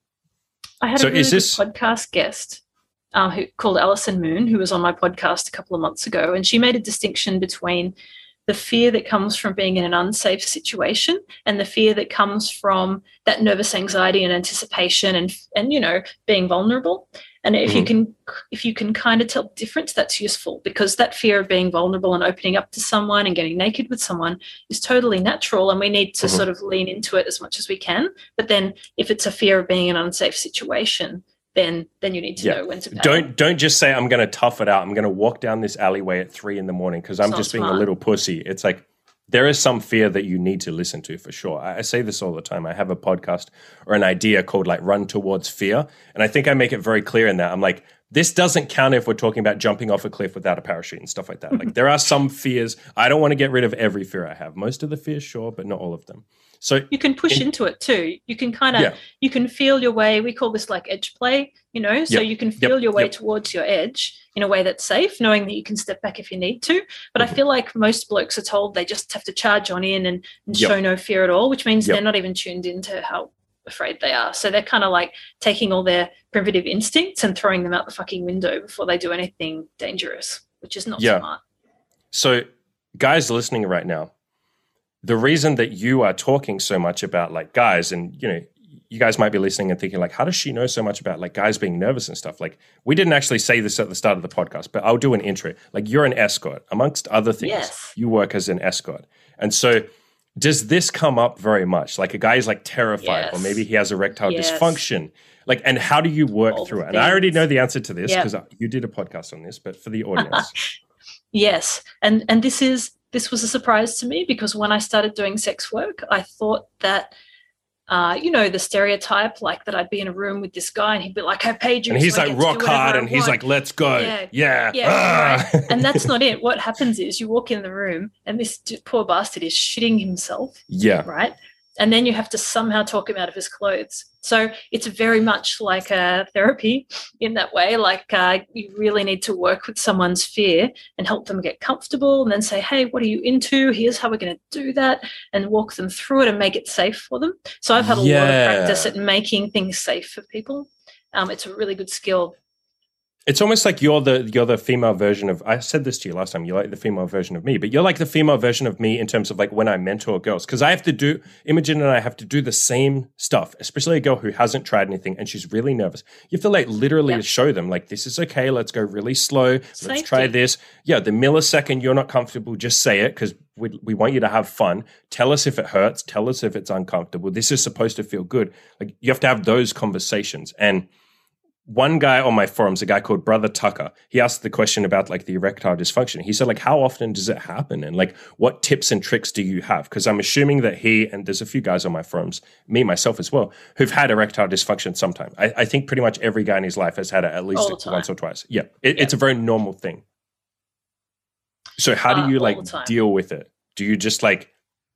I had a really good podcast guest who called Alison Moon, who was on my podcast a couple of months ago. And she made a distinction between the fear that comes from being in an unsafe situation and the fear that comes from that nervous anxiety and anticipation and you know, being vulnerable. And if you can kind of tell the difference, that's useful, because that fear of being vulnerable and opening up to someone and getting naked with someone is totally natural, and we need to sort of lean into it as much as we can. But then if it's a fear of being in an unsafe situation, then you need to know when to bail. Don't just say, I'm going to tough it out. I'm going to walk down this alleyway at 3 a.m. because I'm just being a little pussy. It's like, there is some fear that you need to listen to for sure. I say this all the time. I have a podcast or an idea called like Run Towards Fear. And I think I make it very clear in that. I'm like, this doesn't count if we're talking about jumping off a cliff without a parachute and stuff like that. Like there are some fears. I don't want to get rid of every fear I have. Most of the fears, sure, but not all of them. So you can push into it too. You can kind of, you can feel your way. We call this like edge play, you know, so you can feel your way towards your edge in a way that's safe, knowing that you can step back if you need to. But I feel like most blokes are told they just have to charge on in and show no fear at all, which means they're not even tuned into how afraid they are. So they're kind of like taking all their primitive instincts and throwing them out the fucking window before they do anything dangerous, which is not smart. So guys listening right now, the reason that you are talking so much about like guys, and you know, you guys might be listening and thinking like, how does she know so much about like guys being nervous and stuff? Like we didn't actually say this at the start of the podcast, but I'll do an intro. Like you're an escort, amongst other things. Yes. You work as an escort. And so does this come up very much? Like a guy is like terrified or maybe he has erectile dysfunction. Like, and how do you work through it? And I already know the answer to this because you did a podcast on this, but for the audience. Yes. And this was a surprise to me, because when I started doing sex work, I thought that, you know, the stereotype, like that I'd be in a room with this guy and he'd be like, I paid you. And he's like rock hard and he's like, let's go. Yeah. Right. And that's not it. What happens is you walk in the room and this poor bastard is shitting himself. Yeah. Right. And then you have to somehow talk him out of his clothes. So it's very much like a therapy in that way. Like you really need to work with someone's fear and help them get comfortable, and then say, hey, what are you into? Here's how we're going to do that, and walk them through it and make it safe for them. So I've had a lot of practice at making things safe for people. It's a really good skill. It's almost like you're the female version of, I said this to you last time, you're like the female version of me, but you're like the female version of me in terms of like when I mentor girls. Because Imogen and I have to do the same stuff, especially a girl who hasn't tried anything and she's really nervous. You have to like literally show them like, this is okay, let's go really slow, let's try this. Yeah, the millisecond you're not comfortable, just say it, because we want you to have fun. Tell us if it hurts, tell us if it's uncomfortable. This is supposed to feel good. Like you have to have those conversations. And one guy on my forums, a guy called Brother Tucker, he asked the question about like the erectile dysfunction. He said like, how often does it happen? And like, what tips and tricks do you have? Because I'm assuming that he, and there's a few guys on my forums, me, myself as well, who've had erectile dysfunction sometime. I think pretty much every guy in his life has had it at least once or twice. Yeah. It's a very normal thing. So how do you like deal with it? Do you just like,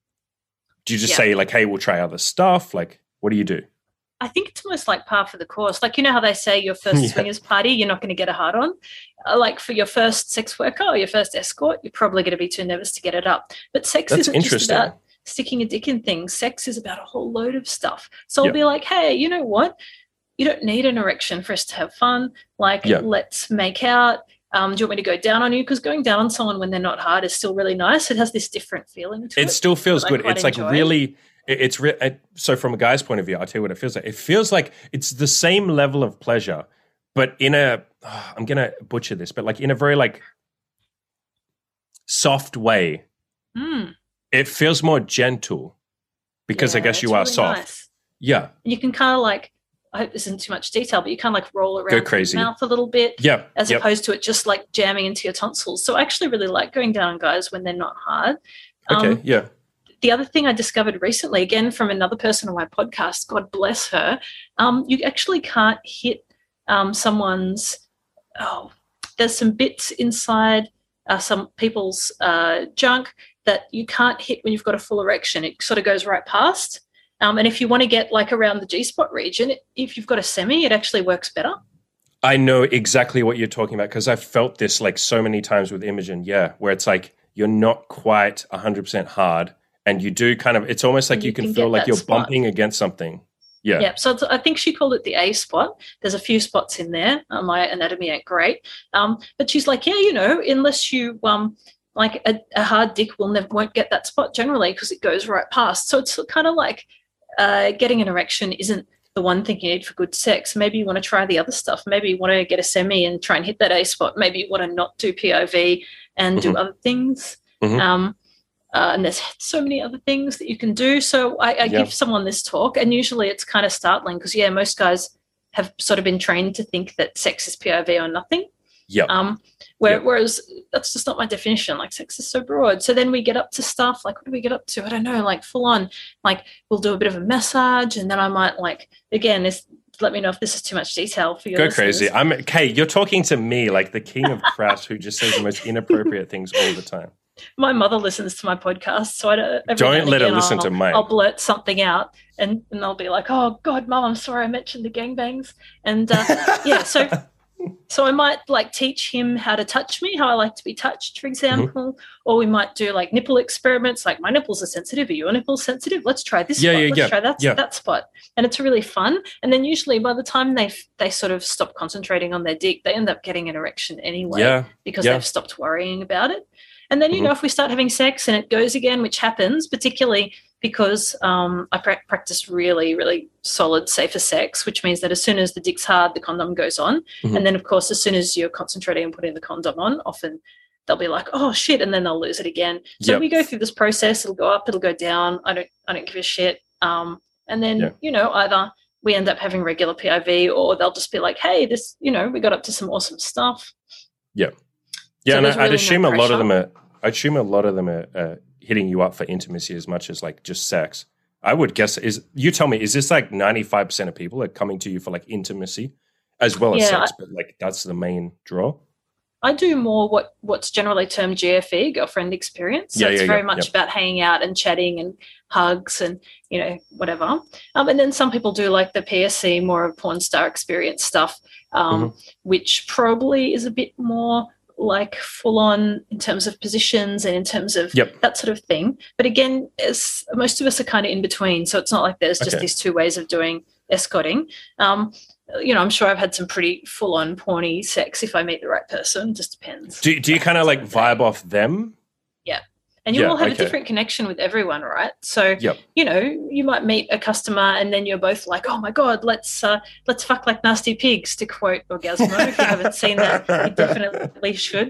say like, hey, we'll try other stuff? Like, what do you do? I think it's almost like par for the course. Like, you know how they say your first swingers party, you're not going to get a hard on? Like for your first sex worker or your first escort, you're probably going to be too nervous to get it up. But sex isn't just about sticking a dick in things. Sex is about a whole load of stuff. So I'll be like, hey, you know what? You don't need an erection for us to have fun. Like, let's make out. Do you want me to go down on you? Because going down on someone when they're not hard is still really nice. It has this different feeling to it. It still feels good. It's like really... So from a guy's point of view, I'll tell you what it feels like. It feels like it's the same level of pleasure, but in a, I'm going to butcher this, but like in a very like soft way. It feels more gentle because I guess you are really soft. Nice. Yeah. You can kind of like, I hope this isn't too much detail, but you kind of like roll around your mouth a little bit as opposed to it just like jamming into your tonsils. So I actually really like going down on guys when they're not hard. The other thing I discovered recently, again from another person on my podcast, God bless her, you actually can't hit someone's, there's some bits inside some people's junk that you can't hit when you've got a full erection. It sort of goes right past. And if you want to get like around the G-spot region, if you've got a semi, it actually works better. I know exactly what you're talking about because I've felt this like so many times with Imogen, where it's like you're not quite 100% hard and you do kind of, it's almost like you can feel like you're bumping against something. Yeah. Yeah. So I think she called it the A spot. There's a few spots in there. My anatomy ain't great. But she's like, unless you like a hard dick won't get that spot generally because it goes right past. So it's kind of like getting an erection isn't the one thing you need for good sex. Maybe you want to try the other stuff. Maybe you want to get a semi and try and hit that A spot. Maybe you want to not do POV and do other things. And there's so many other things that you can do. So I give someone this talk, and usually it's kind of startling because, most guys have sort of been trained to think that sex is POV or nothing. Whereas that's just not my definition. Like, sex is so broad. So then we get up to stuff like, what do we get up to? I don't know, like full on. Like, we'll do a bit of a massage, and then I might let me know if this is too much detail for you. Go listeners. Crazy. Kay, you're talking to me like the king of crass who just says the most inappropriate things all the time. My mother listens to my podcast, so don't let her listen to mine. I'll blurt something out, and they'll be like, "Oh God, Mum, I'm sorry, I mentioned the gangbangs." And so I might like teach him how to touch me, how I like to be touched, for example. Or we might do like nipple experiments, like my nipples are sensitive. Are your nipples sensitive? Let's try this spot. Let's try that spot. And it's really fun. And then usually by the time they sort of stop concentrating on their dick, they end up getting an erection anyway because they've stopped worrying about it. And then, if we start having sex and it goes again, which happens, particularly because I practice really, really solid, safer sex, which means that as soon as the dick's hard, the condom goes on. And then, of course, as soon as you're concentrating on putting the condom on, often they'll be like, oh, shit, and then they'll lose it again. So we go through this process. It'll go up, it'll go down. I don't give a shit. And then, either we end up having regular PIV or they'll just be like, hey, this, we got up to some awesome stuff. Yeah. Yeah, so and I'd assume a lot of them are hitting you up for intimacy as much as like just sex. I would guess is this like 95% of people are coming to you for like intimacy as well as sex, but like that's the main draw? I do more what's generally termed GFE, girlfriend experience. So it's very much about hanging out and chatting and hugs and, whatever. And then some people do like the PSC, more of porn star experience stuff, which probably is a bit more like full on in terms of positions and in terms of that sort of thing. But again, as most of us are kind of in between. So it's not like there's just these two ways of doing escorting. I'm sure I've had some pretty full on porny sex if I meet the right person. Just depends. Do you kind of like vibe off them? Yeah. And you all have a different connection with everyone, right? So, you might meet a customer and then you're both like, oh, my God, let's fuck like nasty pigs, to quote Orgasmo. If you haven't seen that, you definitely should.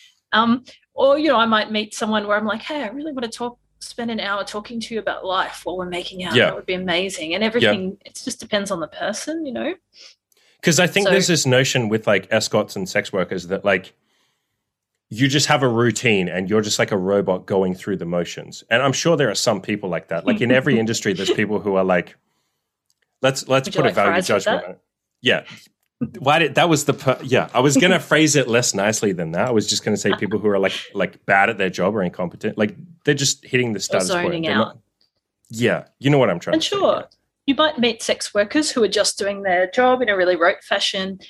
Or, I might meet someone where I'm like, hey, I really want to spend an hour talking to you about life while we're making out. That would be amazing. And everything, it just depends on the person, Because I think there's this notion with like escorts and sex workers that like, you just have a routine and you're just like a robot going through the motions. And I'm sure there are some people like that. Like in every industry, there's people who are like, let's put a value judgment on it. Yeah. I was going to phrase it less nicely than that. I was just going to say people who are like bad at their job or incompetent. Like they're just hitting the status quo. Zoning out. You know what I'm trying to say. And sure, you might meet sex workers who are just doing their job in a really rote fashion.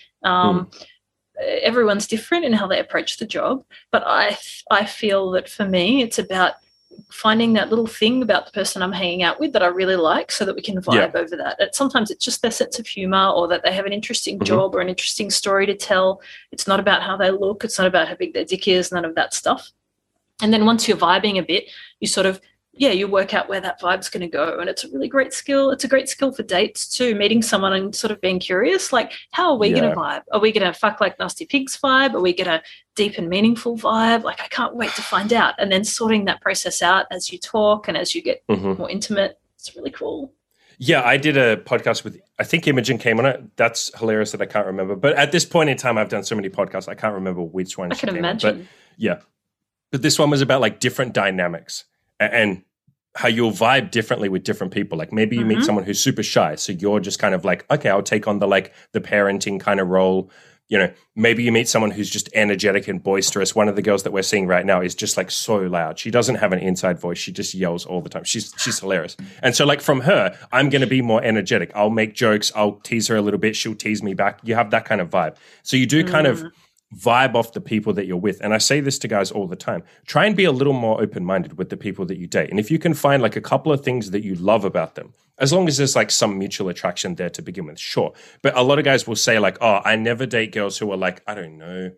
Everyone's different in how they approach the job, but I feel that for me it's about finding that little thing about the person I'm hanging out with that I really like so that we can vibe over that. Sometimes it's just their sense of humor or that they have an interesting job or an interesting story to tell. It's not about how they look. It's not about how big their dick is, none of that stuff. And then once you're vibing a bit, you sort of you work out where that vibe's going to go. And it's a really great skill. It's a great skill for dates too, meeting someone and sort of being curious, like, how are we going to vibe? Are we going to fuck like nasty pigs vibe? Are we going to deep and meaningful vibe? Like, I can't wait to find out. And then sorting that process out as you talk and as you get more intimate. It's really cool. Yeah, I did a podcast with, I think Imogen came on it. That's hilarious that I can't remember. But at this point in time, I've done so many podcasts, I can't remember which one she came on. I can imagine. But this one was about like different dynamics and how you'll vibe differently with different people. Like maybe you meet someone who's super shy. So you're just kind of like, okay, I'll take on the parenting kind of role. maybe you meet someone who's just energetic and boisterous. One of the girls that we're seeing right now is just like so loud. She doesn't have an inside voice. She just yells all the time. She's hilarious. And so like from her, I'm going to be more energetic. I'll make jokes. I'll tease her a little bit. She'll tease me back. You have that kind of vibe. So you do kind of vibe off the people that you're with. And I say this to guys all the time. Try and be a little more open-minded with the people that you date. And if you can find like a couple of things that you love about them, as long as there's like some mutual attraction there to begin with, sure. But a lot of guys will say like, oh, I never date girls who are like, I don't know,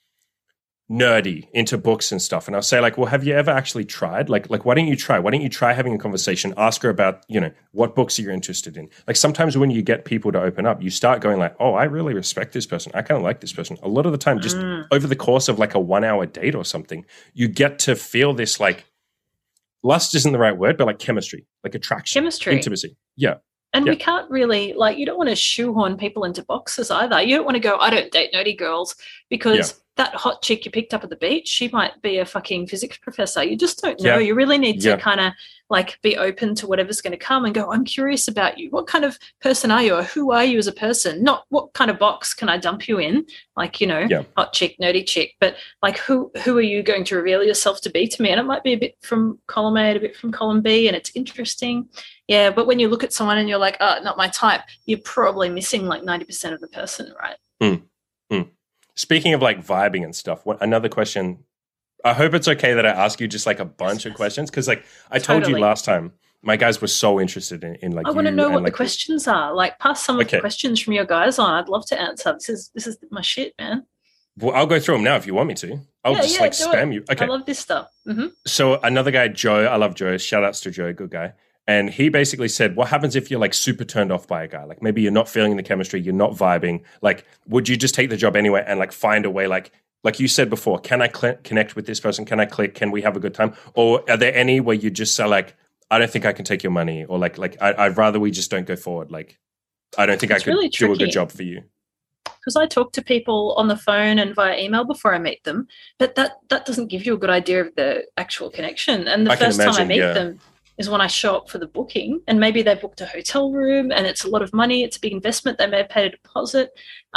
nerdy into books and stuff. And I'll say like, well, have you ever actually tried? Like, why don't you try? Why don't you try having a conversation? Ask her about, what books you're interested in. Like sometimes when you get people to open up, you start going like, oh, I really respect this person. I kind of like this person. A lot of the time, just over the course of like a 1 hour date or something, you get to feel this like, lust isn't the right word, but like chemistry, like attraction, intimacy. Yeah. And we can't really, like, you don't want to shoehorn people into boxes either. You don't want to go, I don't date nerdy girls, because that hot chick you picked up at the beach, she might be a fucking physics professor. You just don't know. You really need to kind of like be open to whatever's going to come and go, I'm curious about you. What kind of person are you, or who are you as a person? Not what kind of box can I dump you in? Like, hot chick, nerdy chick, but like who are you going to reveal yourself to be to me? And it might be a bit from column A, a bit from column B, and it's interesting. Yeah, but when you look at someone and you're like, oh, not my type, you're probably missing like 90% of the person, right? Speaking of like vibing and stuff, another question. I hope it's okay that I ask you just like a bunch of questions, because like I told you last time, my guys were so interested in like. I want to know what the questions are. Like, pass some of the questions from your guys on. I'd love to answer. This is my shit, man. Well, I'll go through them now if you want me to. I'll just like spam you. Okay, I love this stuff. Mm-hmm. So another guy, Joe. I love Joe. Shout outs to Joe, good guy. And he basically said, what happens if you're like super turned off by a guy? Like maybe you're not feeling the chemistry, you're not vibing. Like, would you just take the job anyway and like find a way, like you said before, can I connect with this person? Can I click? Can we have a good time? Or are there any where you just say like, I don't think I can take your money, or like I'd rather we just don't go forward. Like, I don't think I could really do a good job for you. Because I talk to people on the phone and via email before I meet them, but that doesn't give you a good idea of the actual connection. And the first time I meet them is when I show up for the booking, and maybe they booked a hotel room and it's a lot of money. It's a big investment. They may have paid a deposit.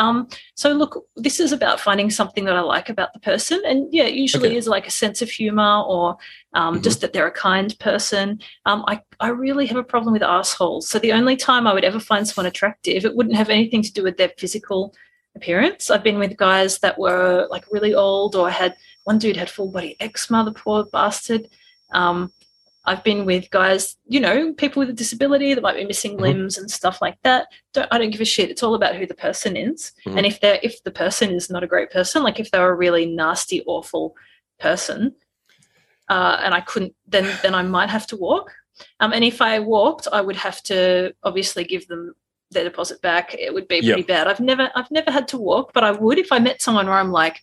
So look, this is about finding something that I like about the person. And it usually is like a sense of humor, or just that they're a kind person. I really have a problem with assholes. So the only time I would ever find someone attractive, it wouldn't have anything to do with their physical appearance. I've been with guys that were like really old, or one dude had full body eczema, the poor bastard. I've been with guys, people with a disability that might be missing limbs and stuff like that. I don't give a shit. It's all about who the person is. And if the person is not a great person, like if they're a really nasty, awful person, and I couldn't, then I might have to walk. And if I walked, I would have to obviously give them their deposit back. It would be pretty bad. I've never had to walk, but I would if I met someone where I'm like,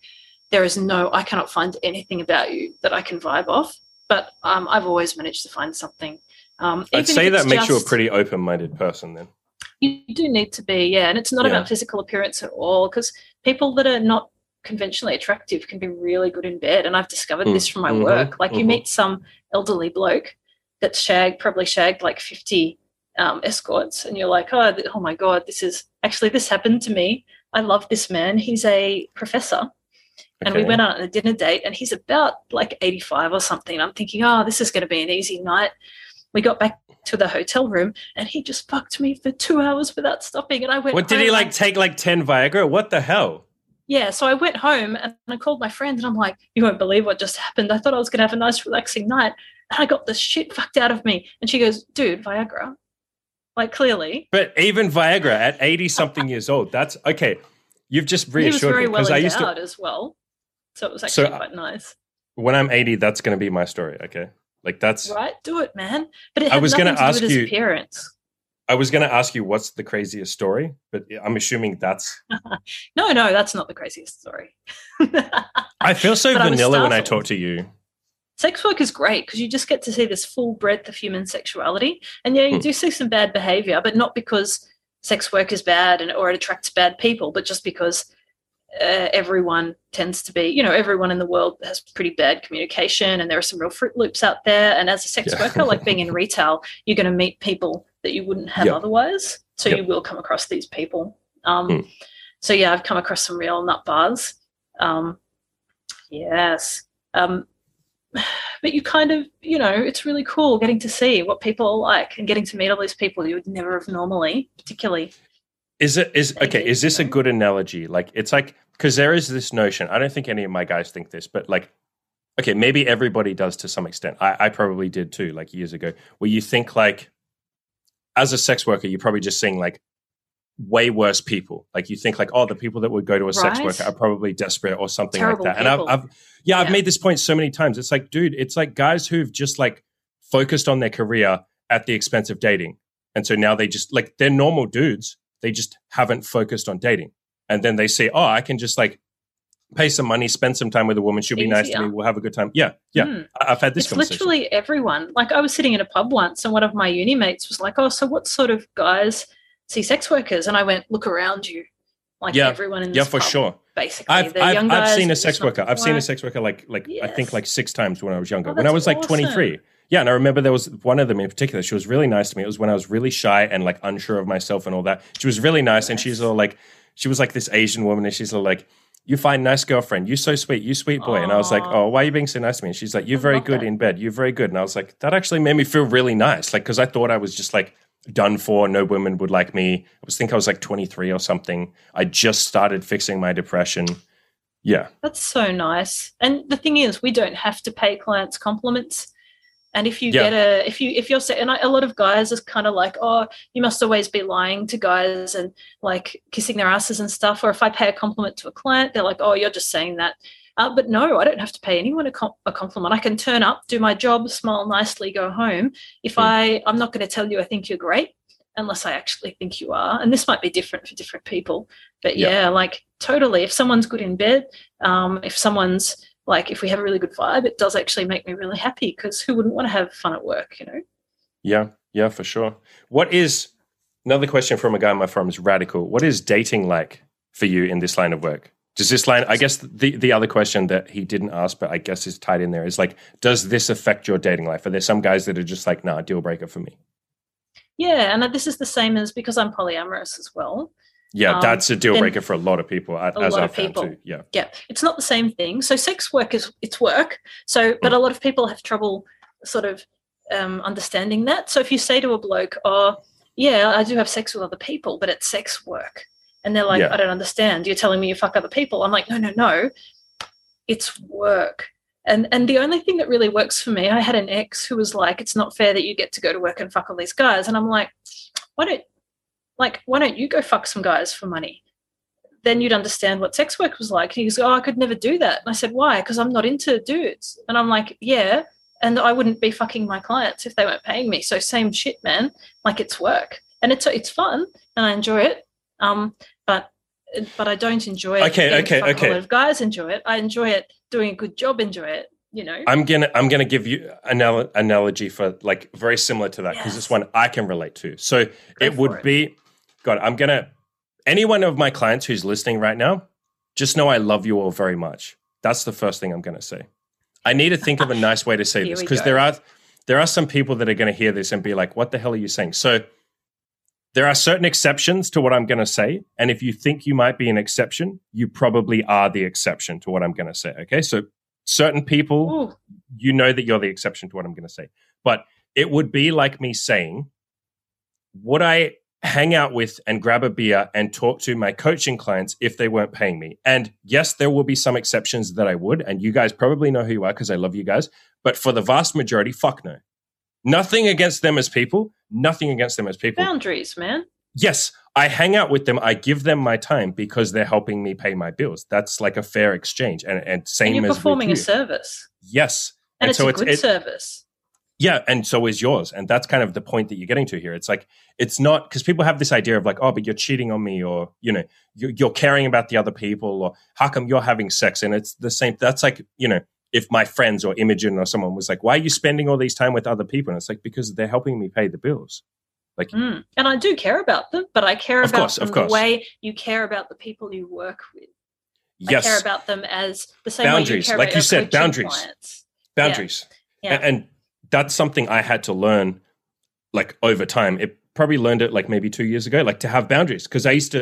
I cannot find anything about you that I can vibe off. But I've always managed to find something. I'd say that makes you a pretty open-minded person then. You do need to be, and it's not about physical appearance at all, because people that are not conventionally attractive can be really good in bed, and I've discovered this from my work. Like you meet some elderly bloke that's probably shagged like 50 escorts, and you're like, oh my God, this happened to me. I love this man. He's a professor. And we went out on a dinner date, and he's about like 85 or something. I'm thinking, this is going to be an easy night. We got back to the hotel room, and he just fucked me for 2 hours without stopping. And I went, what, did he like take like 10 Viagra? What the hell? Yeah, so I went home and I called my friend, and I'm like, you won't believe what just happened. I thought I was going to have a nice relaxing night, and I got the shit fucked out of me. And she goes, dude, Viagra. Like clearly. But even Viagra at 80-something years old, that's okay. You've just reassured me. He was very well endowed as well. So it was actually quite nice. When I'm 80, that's going to be my story, okay? Like that's... Right, do it, man. But it had nothing to do with his appearance. I was going to ask you what's the craziest story, but I'm assuming that's... No, that's not the craziest story. I feel so vanilla when I talk to you. Sex work is great because you just get to see this full breadth of human sexuality. And you do see some bad behavior, but not because sex work is bad or it attracts bad people, but just because... everyone tends to be, everyone in the world has pretty bad communication, and there are some real Fruit Loops out there. And as a sex worker, like being in retail, you're going to meet people that you wouldn't have otherwise. So you will come across these people. So yeah, I've come across some real nut bars. Yes. But you kind of, it's really cool getting to see what people are like and getting to meet all these people you would never have normally, particularly. Is this a good analogy? Like, it's like, because there is this notion, I don't think any of my guys think this, but like, okay, maybe everybody does to some extent. I probably did too, like years ago, where you think like, as a sex worker, you're probably just seeing like way worse people. Like you think like, oh, the people that would go to a sex worker are probably desperate or something terrible like that. People. And I've made this point so many times. It's like, dude, it's like guys who've just like focused on their career at the expense of dating. And so now they just like, they're normal dudes. They just haven't focused on dating. And then they say, oh, I can just like pay some money, spend some time with a woman. She'll be nice to me. We'll have a good time. Yeah. I've had this conversation. It's literally everyone. Like I was sitting in a pub once and one of my uni mates was like, oh, so what sort of guys see sex workers? And I went, look around you. Like everyone in this for pub, sure. Basically. I've seen a sex worker. I've seen a sex worker like I think like 6 times when I was younger. When I was like 23. Yeah, and I remember there was one of them in particular. She was really nice to me. It was when I was really shy and like unsure of myself and all that. She was really nice, and she's all like, she was like this Asian woman, and she's all like, "You find nice girlfriend. You're so sweet. You sweet boy." And I was like, "Oh, why are you being so nice to me?" And she's like, "You're very good in bed. You're very good." And I was like, that actually made me feel really nice, like because I thought I was just like done for. No women would like me. I was like 23 or something. I just started fixing my depression. Yeah, that's so nice. And the thing is, we don't have to pay clients compliments. And if you get if you're and a lot of guys are kind of like, oh, you must always be lying to guys and like kissing their asses and stuff. Or if I pay a compliment to a client, they're like, oh, you're just saying that. But no, I don't have to pay anyone a compliment. I can turn up, do my job, smile nicely, go home. If I'm not going to tell you I think you're great unless I actually think you are. And this might be different for different people. But yeah, like totally. If someone's good in bed, if someone's like, if we have a really good vibe, it does actually make me really happy because who wouldn't want to have fun at work, Yeah, for sure. What is, another question from a guy on my forum is radical. What is dating like for you in this line of work? Does this line, I guess the other question that he didn't ask, but I guess is tied in there is like, does this affect your dating life? Are there some guys that are just like, nah, deal breaker for me? Yeah, and this is the same as because I'm polyamorous as well. Yeah, that's a deal breaker for a lot of people, as I've found too. Yeah, it's not the same thing. So sex work it's work. So, but a lot of people have trouble sort of understanding that. So if you say to a bloke, "Oh, yeah, I do have sex with other people, but it's sex work," and they're like, "I don't understand. You're telling me you fuck other people?" I'm like, "No, it's work." And the only thing that really works for me, I had an ex who was like, "It's not fair that you get to go to work and fuck all these guys," and I'm like, why don't you go fuck some guys for money? Then you'd understand what sex work was like. And he goes, oh, I could never do that. And I said, why? Because I'm not into dudes. And I'm like, yeah, and I wouldn't be fucking my clients if they weren't paying me. So same shit, man. Like it's work. And it's fun and I enjoy it. But I don't enjoy it. Okay. A lot of guys enjoy it. I enjoy it. Doing a good job, enjoy it. I'm gonna give you an analogy for like very similar to that because it's one I can relate to. So it would be, God, any one of my clients who's listening right now, just know I love you all very much. That's the first thing I'm going to say. I need to think of a nice way to say this because there are some people that are going to hear this and be like, what the hell are you saying? So there are certain exceptions to what I'm going to say. And if you think you might be an exception, you probably are the exception to what I'm going to say. Okay. So certain people, you know that you're the exception to what I'm going to say. But it would be like me saying, would I hang out with and grab a beer and talk to my coaching clients if they weren't paying me? And yes, there will be some exceptions that I would. And you guys probably know who you are because I love you guys. But for the vast majority, fuck no. Nothing against them as people. Nothing against them as people. Boundaries, man. Yes, I hang out with them. I give them my time because they're helping me pay my bills. That's like a fair exchange. And same and you're as performing with a service. Yes. And it's so a good service. Yeah, and so is yours. And that's kind of the point that you're getting to here. It's like, it's not, because people have this idea of like, oh, but you're cheating on me, or, you're caring about the other people, or how come you're having sex? And it's the same. That's like, if my friends or Imogen or someone was like, why are you spending all these time with other people? And it's like, because they're helping me pay the bills. Like, and I do care about them, but I care about them the way you care about the people you work with. Yes. I care about them as the same boundaries, way you care like about you said, clients. Boundaries. Yeah. And that's something I had to learn like over time. It probably learned it like maybe 2 years ago, like to have boundaries. Because I used to,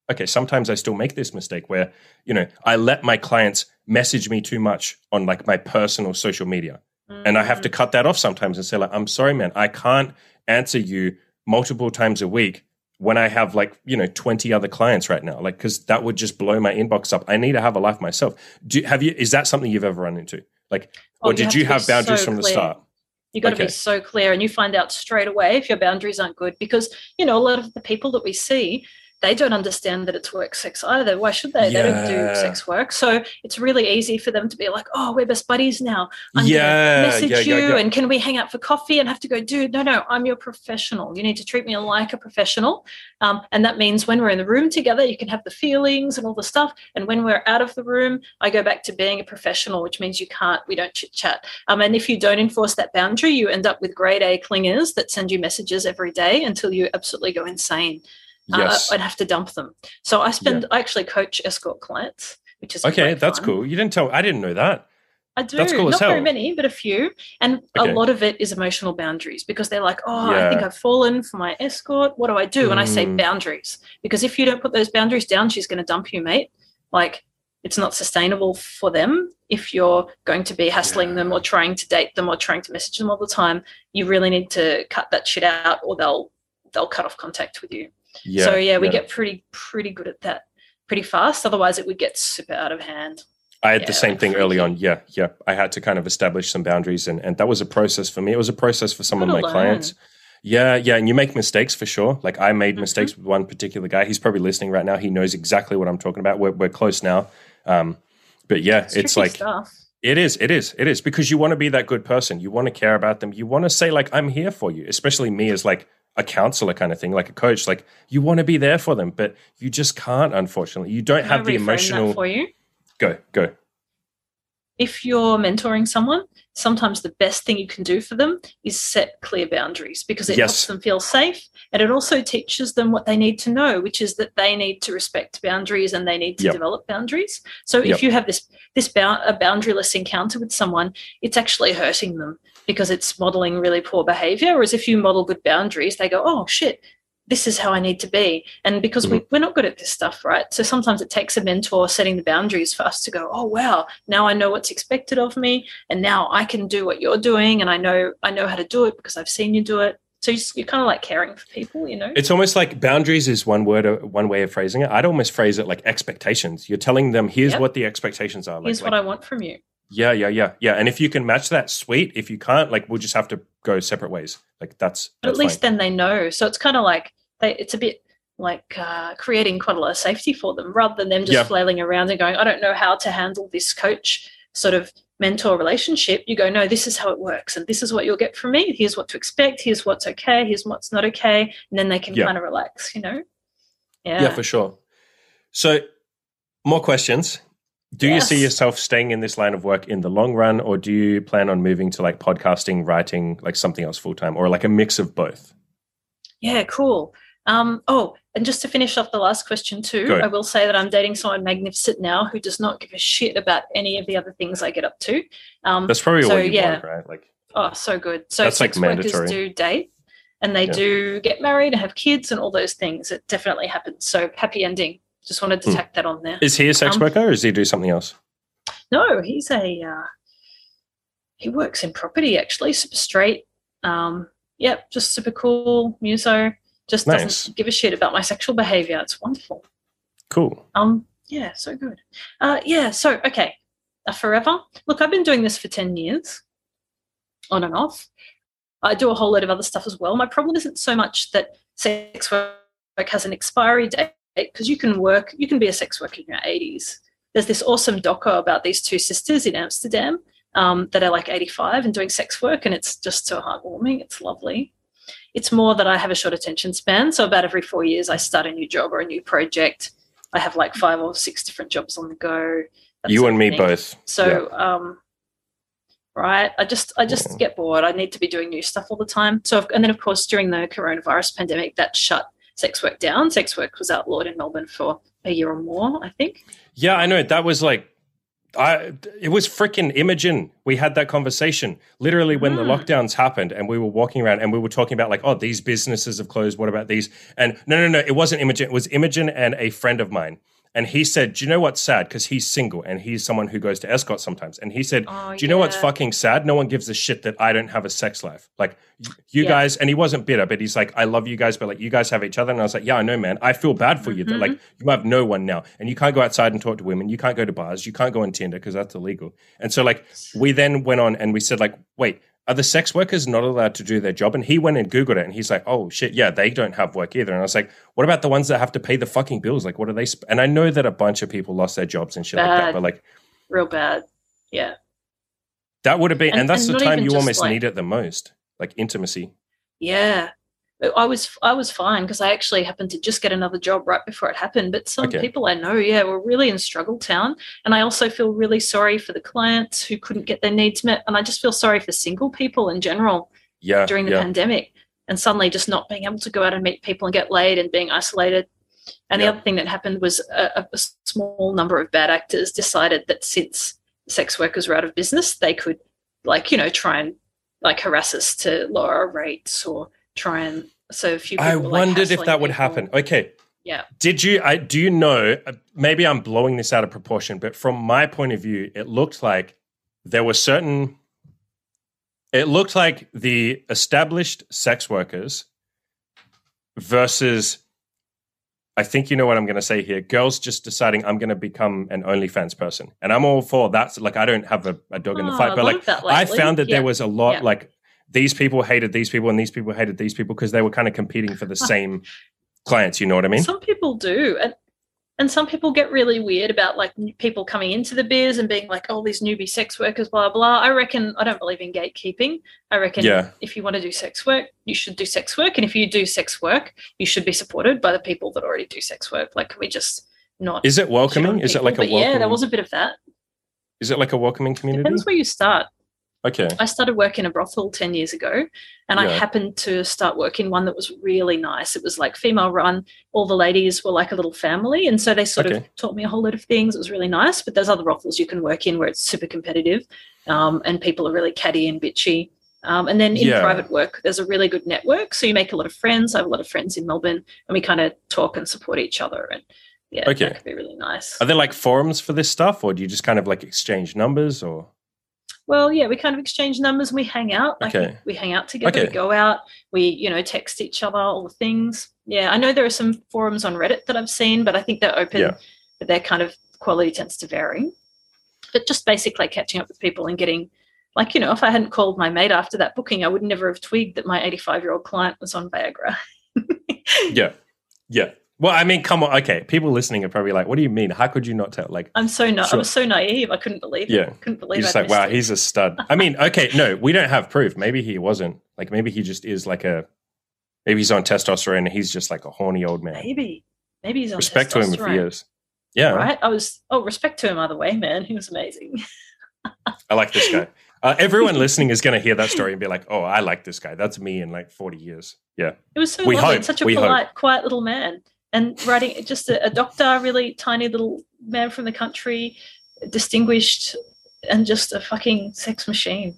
okay, sometimes I still make this mistake where, I let my clients message me too much on like my personal social media. And I have to cut that off sometimes and say like, I'm sorry, man, I can't answer you multiple times a week when I have like, 20 other clients right now, like, because that would just blow my inbox up. I need to have a life myself. Is that something you've ever run into? Like, or did you have boundaries from the start? You got to be so clear, and you find out straight away if your boundaries aren't good, because, a lot of the people that we see, they don't understand that it's work sex either. Why should they? Yeah. They don't do sex work. So it's really easy for them to be like, oh, we're best buddies now. I'm going to message you and can we hang out for coffee, and have to go, dude, no, I'm your professional. You need to treat me like a professional. And that means when we're in the room together, you can have the feelings and all the stuff. And when we're out of the room, I go back to being a professional, which means we don't chit chat. And if you don't enforce that boundary, you end up with grade A clingers that send you messages every day until you absolutely go insane. Yes. I'd have to dump them. So I actually coach escort clients, which is okay. That's cool. You didn't tell. I didn't know that. I do. That's cool Not as hell. very many, but a few. And a lot of it is emotional boundaries, because they're like, I think I've fallen for my escort. What do I do? And I say boundaries, because if you don't put those boundaries down, she's going to dump you, mate. Like, it's not sustainable for them if you're going to be hassling them or trying to date them or trying to message them all the time. You really need to cut that shit out, or they'll cut off contact with you. Yeah, so we get pretty good at that pretty fast. Otherwise, it would get super out of hand. I had the same thing early on. Yeah. I had to kind of establish some boundaries, and that was a process for me. It was a process for some of my clients. Yeah, and you make mistakes for sure. Like, I made mistakes with one particular guy. He's probably listening right now. He knows exactly what I'm talking about. We're close now. But yeah, it's like stuff. It is because you want to be that good person. You want to care about them. You want to say like, I'm here for you, especially me as like a counselor kind of thing, like a coach. Like, you want to be there for them, but you just can't, unfortunately. You don't have the emotional. That for you? Go. If you're mentoring someone, sometimes the best thing you can do for them is set clear boundaries, because it helps them feel safe, and it also teaches them what they need to know, which is that they need to respect boundaries and they need to develop boundaries. So if you have a boundaryless encounter with someone, it's actually hurting them, because it's modeling really poor behavior. Whereas if you model good boundaries, they go, oh shit, this is how I need to be. And because we're not good at this stuff, right? So sometimes it takes a mentor setting the boundaries for us to go, oh, wow, now I know what's expected of me, and now I can do what you're doing, and I know how to do it because I've seen you do it. So you're kind of like caring for people, It's almost like boundaries is one way of phrasing it. I'd almost phrase it like expectations. You're telling them, here's what the expectations are. Here's what I want from you. Yeah. And if you can match that, sweet. If you can't, like, we'll just have to go separate ways. Like, that's at least fine. Then they know. So it's kind of like it's a bit like creating quite a lot of safety for them, rather than them just flailing around and going, I don't know how to handle this coach sort of mentor relationship. You go, no, this is how it works, and this is what you'll get from me. Here's what to expect. Here's what's okay. Here's what's not okay. And then they can kind of relax, Yeah, for sure. So more questions. Do you see yourself staying in this line of work in the long run, or do you plan on moving to like podcasting, writing, like something else full-time, or like a mix of both? Yeah, cool. And just to finish off the last question too, I will say that I'm dating someone magnificent now who does not give a shit about any of the other things I get up to. That's probably what you want, right? Like, so good. So that's like mandatory. Workers do date, and they do get married and have kids and all those things. It definitely happens. So happy ending. Just wanted to tack that on there. Is he a sex worker, or does he do something else? No, he's he works in property, actually, super straight. Just super cool, muso. Just doesn't give a shit about my sexual behavior. It's wonderful. Cool. So good. Okay. Forever. Look, I've been doing this for 10 years, on and off. I do a whole lot of other stuff as well. My problem isn't so much that sex work has an expiry date, because you can be a sex worker in your 80s. There's this awesome doco about these two sisters in Amsterdam that are like 85 and doing sex work, and it's just so heartwarming. It's lovely. It's more that I have a short attention span. So about every 4 years, I start a new job or a new project. I have like 5 or 6 different jobs on the go. You and me both. So, right. I just get bored. I need to be doing new stuff all the time. And then of course, during the coronavirus pandemic, that shut sex work down. Sex work was outlawed in Melbourne for a year or more, I think. Yeah, I know. That was like It was freaking Imogen. We had that conversation literally when the lockdowns happened, and we were walking around and we were talking about like, oh, these businesses have closed. What about these? And no, it wasn't Imogen. It was Imogen and a friend of mine. And he said, do you know what's sad? Because he's single and he's someone who goes to escort sometimes. And he said, do you know what's fucking sad? No one gives a shit that I don't have a sex life. Like you guys, and he wasn't bitter, but he's like, I love you guys, but like you guys have each other. And I was like, yeah, I know, man. I feel bad for you that like you have no one now. And you can't go outside and talk to women. You can't go to bars. You can't go on Tinder because that's illegal. And so like we then went on and we said like, wait, are the sex workers not allowed to do their job? And he went and Googled it and he's like, oh shit, yeah, they don't have work either. And I was like, what about the ones that have to pay the fucking bills? Like, what are they? And I know that a bunch of people lost their jobs and shit like that, but like. Real bad. Yeah. That would have been, and that's the time you almost need it the most, like intimacy. Yeah. I was fine because I actually happened to just get another job right before it happened. But some people I know, were really in struggle town. And I also feel really sorry for the clients who couldn't get their needs met. And I just feel sorry for single people in general during the pandemic and suddenly just not being able to go out and meet people and get laid and being isolated. And the other thing that happened was a small number of bad actors decided that since sex workers were out of business, they could try and harass us to lower our rates or try and so a few people I wondered if that would happen. Okay. Yeah. Do you know, maybe I'm blowing this out of proportion, but from my point of view, it looked like the established sex workers versus, I think you know what I'm going to say here, girls just deciding I'm going to become an OnlyFans person. And I'm all for that. So, like, I don't have a dog in the fight, but like I found that there was a lot like, these people hated these people and these people hated these people because they were kind of competing for the same clients. You know what I mean? Some people do. And some people get really weird about like people coming into the biz and being like, oh, these newbie sex workers, blah, blah. I don't believe in gatekeeping. I reckon if you want to do sex work, you should do sex work. And if you do sex work, you should be supported by the people that already do sex work. Like, can we just not... Is it welcoming? Is it like a welcoming... Yeah, there was a bit of that. Is it like a welcoming community? Depends where you start. Okay. I started working in a brothel 10 years ago and I happened to start working one that was really nice. It was like female run. All the ladies were like a little family. And so they sort of taught me a whole lot of things. It was really nice. But there's other brothels you can work in where it's super competitive and people are really catty and bitchy. And then in private work, there's a really good network. So you make a lot of friends. I have a lot of friends in Melbourne and we kind of talk and support each other. And that could be really nice. Are there like forums for this stuff or do you just kind of like exchange numbers or... Well, yeah, we kind of exchange numbers and we hang out. We hang out together, we go out, we, text each other, all the things. Yeah, I know there are some forums on Reddit that I've seen, but I think they're open, but their kind of quality tends to vary. But just basically catching up with people and getting, like, if I hadn't called my mate after that booking, I would never have twigged that my 85-year-old client was on Viagra. Yeah. Well, I mean, come on. Okay, people listening are probably like, "What do you mean? How could you not tell?" Like, I was so naive. I couldn't believe it. Yeah, couldn't believe. You're just like, wow, he's a stud. I mean, okay, no, we don't have proof. Maybe he wasn't. Like, maybe he just is like maybe he's on testosterone and he's just like a horny old man. Maybe he's on respect testosterone. to him if he is. Yeah, right. Respect to him either way, man. He was amazing. I like this guy. Everyone listening is going to hear that story and be like, "Oh, I like this guy. That's me in like 40 years." Yeah, it was so lovely. Such a polite, quiet little man. And writing just a doctor, really tiny little man from the country, distinguished, and just a fucking sex machine.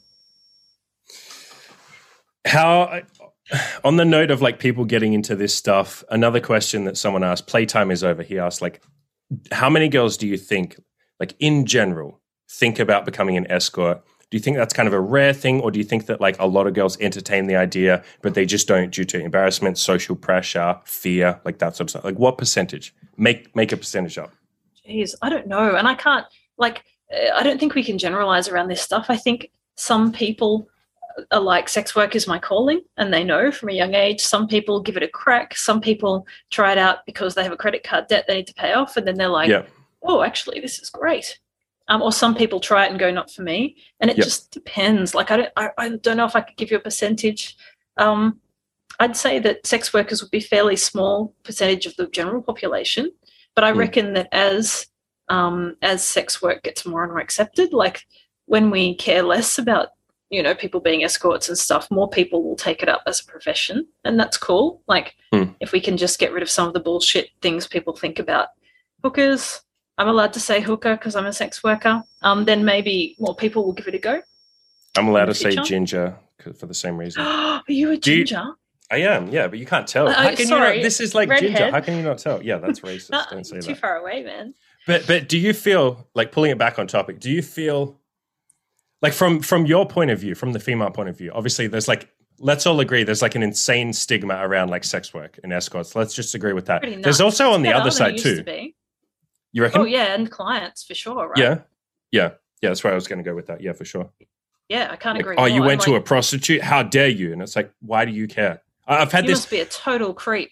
How, on the note of like people getting into this stuff, another question that someone asked, playtime is over. He asked like, how many girls do you think, like in general, think about becoming an escort? Do you think that's kind of a rare thing, or do you think that like a lot of girls entertain the idea, but they just don't due to embarrassment, social pressure, fear, like that sort of stuff? Like what percentage? Make a percentage up. Jeez, I don't know. And I can't, I don't think we can generalize around this stuff. I think some people are like, sex work is my calling, and they know from a young age. Some people give it a crack. Some people try it out because they have a credit card debt they need to pay off, and then they're like, oh, actually, this is great. Or some people try it and go, not for me. And it just depends. Like, I don't know if I could give you a percentage. I'd say that sex workers would be fairly small percentage of the general population. But I reckon that as sex work gets more and more accepted, like when we care less about, people being escorts and stuff, more people will take it up as a profession. And that's cool. Like if we can just get rid of some of the bullshit things people think about hookers, I'm allowed to say hooker because I'm a sex worker, then maybe more people will give it a go. I'm allowed to say ginger for the same reason. Are you a ginger? I am, yeah, but you can't tell. How can sorry, you not? This is like redhead. Ginger. How can you not tell? Yeah, that's racist. Don't say that. Too far away, man. But do you feel, like, pulling it back on topic, do you feel like from your point of view, from the female point of view, obviously there's like, let's all agree there's like an insane stigma around like sex work and escorts. Let's just agree with that. There's also on the other side too. You reckon? Oh yeah, and clients for sure, right? Yeah. That's where I was going to go with that. Yeah, for sure. Yeah, I can't agree. Oh, you went to a prostitute? How dare you? And it's like, why do you care? I've had you must be a total creep.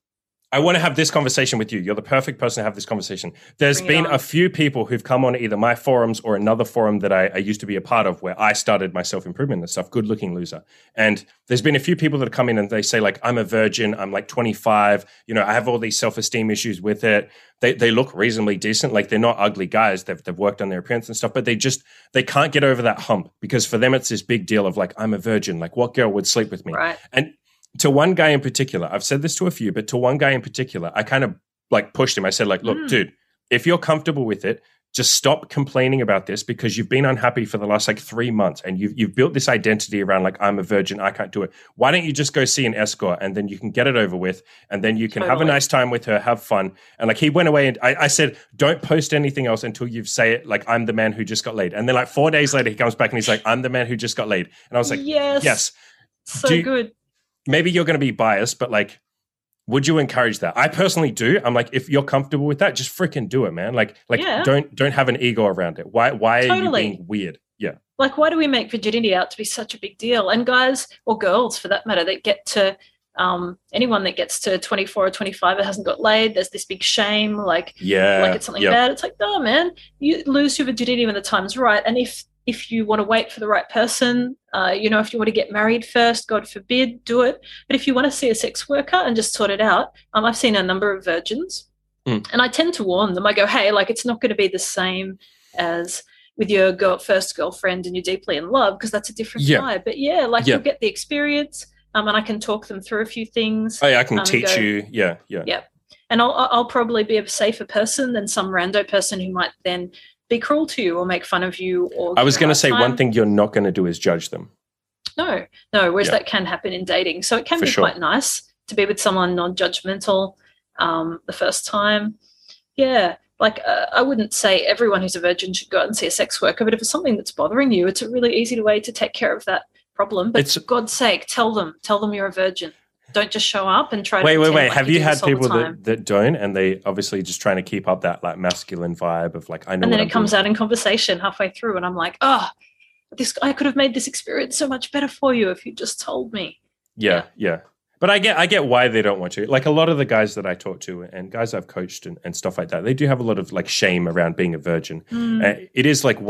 I want to have this conversation with you. You're the perfect person to have this conversation. There's been a few people who've come on either my forums or another forum that I used to be a part of where I started my self-improvement and stuff, Good Looking Loser. And there's been a few people that come in and they say like, I'm a virgin, I'm like 25, I have all these self-esteem issues with it. They look reasonably decent. Like they're not ugly guys. They've worked on their appearance and stuff, but they can't get over that hump because for them, it's this big deal of like, I'm a virgin. Like what girl would sleep with me? Right. And to one guy in particular, I've said this to a few, but to one guy in particular, I kind of like pushed him. I said like, look, dude, if you're comfortable with it, just stop complaining about this because you've been unhappy for the last like 3 months and you've built this identity around like, I'm a virgin, I can't do it. Why don't you just go see an escort and then you can get it over with and then you can have a nice time with her, have fun. And like he went away and I said, don't post anything else until you say it like, I'm the man who just got laid. And then like 4 days later, he comes back and he's like, I'm the man who just got laid. And I was like, yes. So good. Maybe you're going to be biased, but like, would you encourage that? I personally do. I'm like, if you're comfortable with that, just freaking do it, man. Like, don't have an ego around it. Why are you being weird? Yeah. Like, why do we make virginity out to be such a big deal? And guys or girls, for that matter, that get to anyone that gets to 24 or 25 that hasn't got laid, there's this big shame, like it's something bad. It's like, no, man, you lose your virginity when the time's right. And if you want to wait for the right person, if you want to get married first, God forbid, do it. But if you want to see a sex worker and just sort it out, I've seen a number of virgins and I tend to warn them. I go, hey, like it's not going to be the same as with your first girlfriend and you're deeply in love because that's a different vibe. But you'll get the experience and I can talk them through a few things. Oh, yeah, I can teach you. Yeah. And I'll probably be a safer person than some rando person who might then be cruel to you or make fun of you. Or I was going to say one thing you're not going to do is judge them. No, whereas that can happen in dating. So it can be quite nice to be with someone non-judgmental the first time. Yeah, like I wouldn't say everyone who's a virgin should go out and see a sex worker, but if it's something that's bothering you, it's a really easy way to take care of that problem. But for God's sake, tell them you're a virgin. Don't just show up and try to wait. Like have you had people that don't and they obviously just trying to keep up that like masculine vibe of like, I know. And then it comes out in conversation halfway through and I'm like, I could have made this experience so much better for you if you just told me. Yeah. But I get why they don't want to. Like a lot of the guys that I talk to and guys I've coached and stuff like that, they do have a lot of like shame around being a virgin. It is like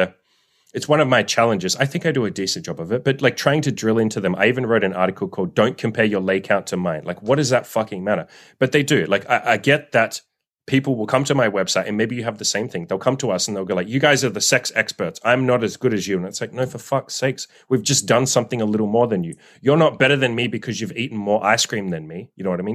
it's one of my challenges. I think I do a decent job of it, but like trying to drill into them. I even wrote an article called Don't Compare Your Lay Count to Mine. Like, what does that fucking matter? But they do. Like, I get that people will come to my website and maybe you have the same thing. They'll come to us and they'll go like, you guys are the sex experts. I'm not as good as you. And it's like, no, for fuck's sakes. We've just done something a little more than you. You're not better than me because you've eaten more ice cream than me. You know what I mean?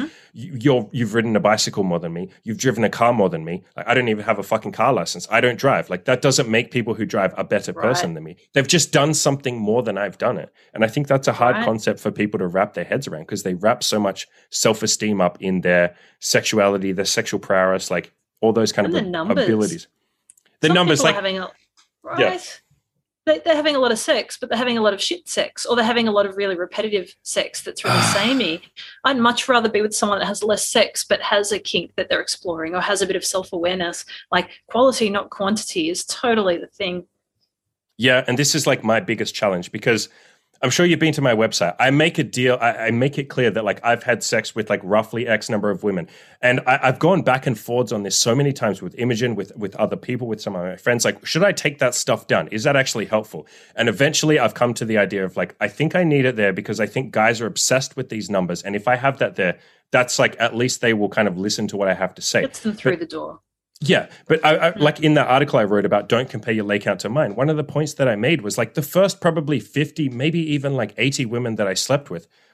You've ridden a bicycle more than me. You've driven a car more than me. Like, I don't even have a fucking car license. I don't drive. Like that doesn't make people who drive a better person than me. They've just done something more than I've done it. And I think that's a hard concept for people to wrap their heads around because they wrap so much self-esteem up in their sexuality, their sexual prowess, like all those kind of abilities. The Some numbers, like having they're having a lot of sex, but they're having a lot of shit sex, or they're having a lot of really repetitive sex that's really samey. I'd much rather be with someone that has less sex but has a kink that they're exploring or has a bit of self-awareness. Like quality, not quantity, is totally the thing. Yeah, and this is like my biggest challenge because I'm sure you've been to my website. I make a deal. I make it clear that like I've had sex with like roughly X number of women. And I've gone back and forwards on this so many times with Imogen, with other people, with some of my friends. Like, should I take that stuff down? Is that actually helpful? And eventually I've come to the idea of like, I think I need it there because I think guys are obsessed with these numbers. And if I have that there, that's like, at least they will kind of listen to what I have to say. Gets them through the door. Yeah, but I like in that article I wrote about don't compare your lay count to mine, one of the points that I made was like the first probably 50, maybe even like 80 women that I slept with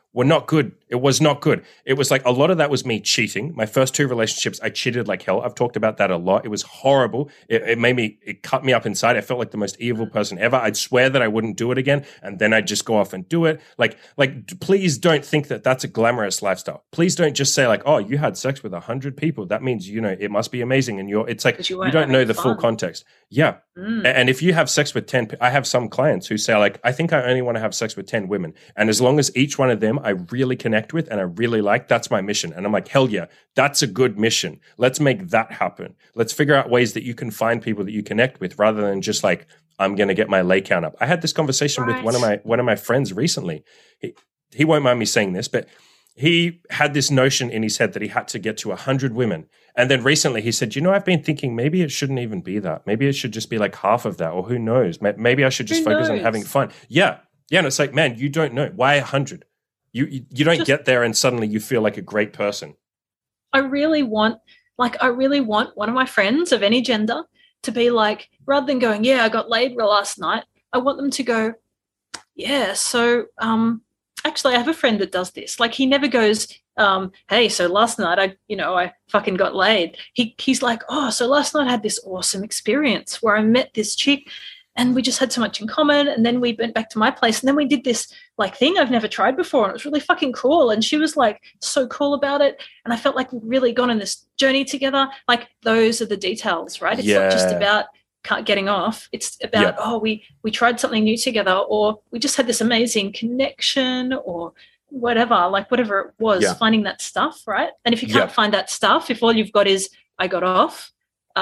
were not good. It was not good. It was like a lot of that was me cheating. My first 2 relationships, I cheated like hell. I've talked about that a lot. It was horrible. It cut me up inside. I felt like the most evil person ever. I'd swear that I wouldn't do it again, and then I'd just go off and do it. Like, please don't think that that's a glamorous lifestyle. Please don't just say like, oh, you had sex with 100 people. That means, it must be amazing. And it's like, you don't know the full context. Yeah. And if you have sex with 10, I have some clients who say like, I think I only want to have sex with 10 women. And as long as each one of them I really connect with and I really like, that's my mission. And I'm like, hell yeah, that's a good mission. Let's make that happen. Let's figure out ways that you can find people that you connect with rather than just like, I'm going to get my lay count up. I had this conversation with one of my friends recently. He won't mind me saying this, but he had this notion in his head that he had to get to 100 women. And then recently he said, I've been thinking maybe it shouldn't even be that. Maybe it should just be like half of that, or who knows? Maybe I should just focus on having fun. Yeah. Yeah. And it's like, man, you don't know. Why 100? You don't get there and suddenly you feel like a great person. I really want one of my friends of any gender to be like, rather than going, yeah, I got laid last night, I want them to go, yeah, so actually I have a friend that does this. Like, he never goes, hey, so last night I fucking got laid. He's like, oh, so last night I had this awesome experience where I met this chick and we just had so much in common, and then we went back to my place and then we did this like thing I've never tried before, and it was really fucking cool, and she was like so cool about it, and I felt like we'd really gone on this journey together. Like, those are the details, right? It's not just about getting off. It's about, we tried something new together, or we just had this amazing connection, or whatever it was, finding that stuff, right? And if you can't find that stuff, if all you've got is I got off,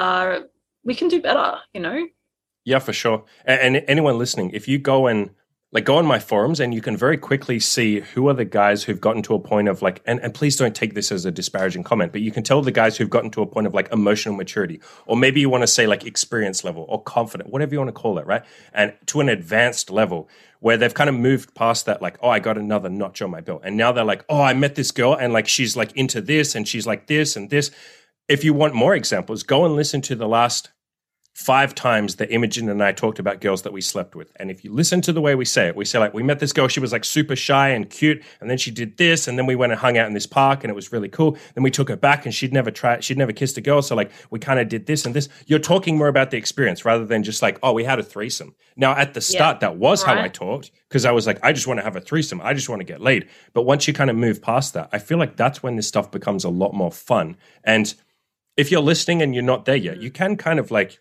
we can do better, Yeah, for sure. And anyone listening, if you go on my forums, and you can very quickly see who are the guys who've gotten to a point of like, and please don't take this as a disparaging comment, but you can tell the guys who've gotten to a point of like emotional maturity, or maybe you want to say like experience level or confident, whatever you want to call it, right? And to an advanced level where they've kind of moved past that, like, oh, I got another notch on my belt. And now they're like, oh, I met this girl and like, she's like into this and she's like this and this. If you want more examples, go and listen to the last 5 times that Imogen and I talked about girls that we slept with. And if you listen to the way we say it, we say like, we met this girl, she was like super shy and cute, and then she did this, and then we went and hung out in this park and it was really cool. Then we took her back and she'd never kissed a girl. So like, we kind of did this and this. You're talking more about the experience rather than just like, oh, we had a threesome. Now at the start, that was how I talked, because I was like, I just want to have a threesome. I just want to get laid. But once you kind of move past that, I feel like that's when this stuff becomes a lot more fun. And if you're listening and you're not there yet, you can kind of like,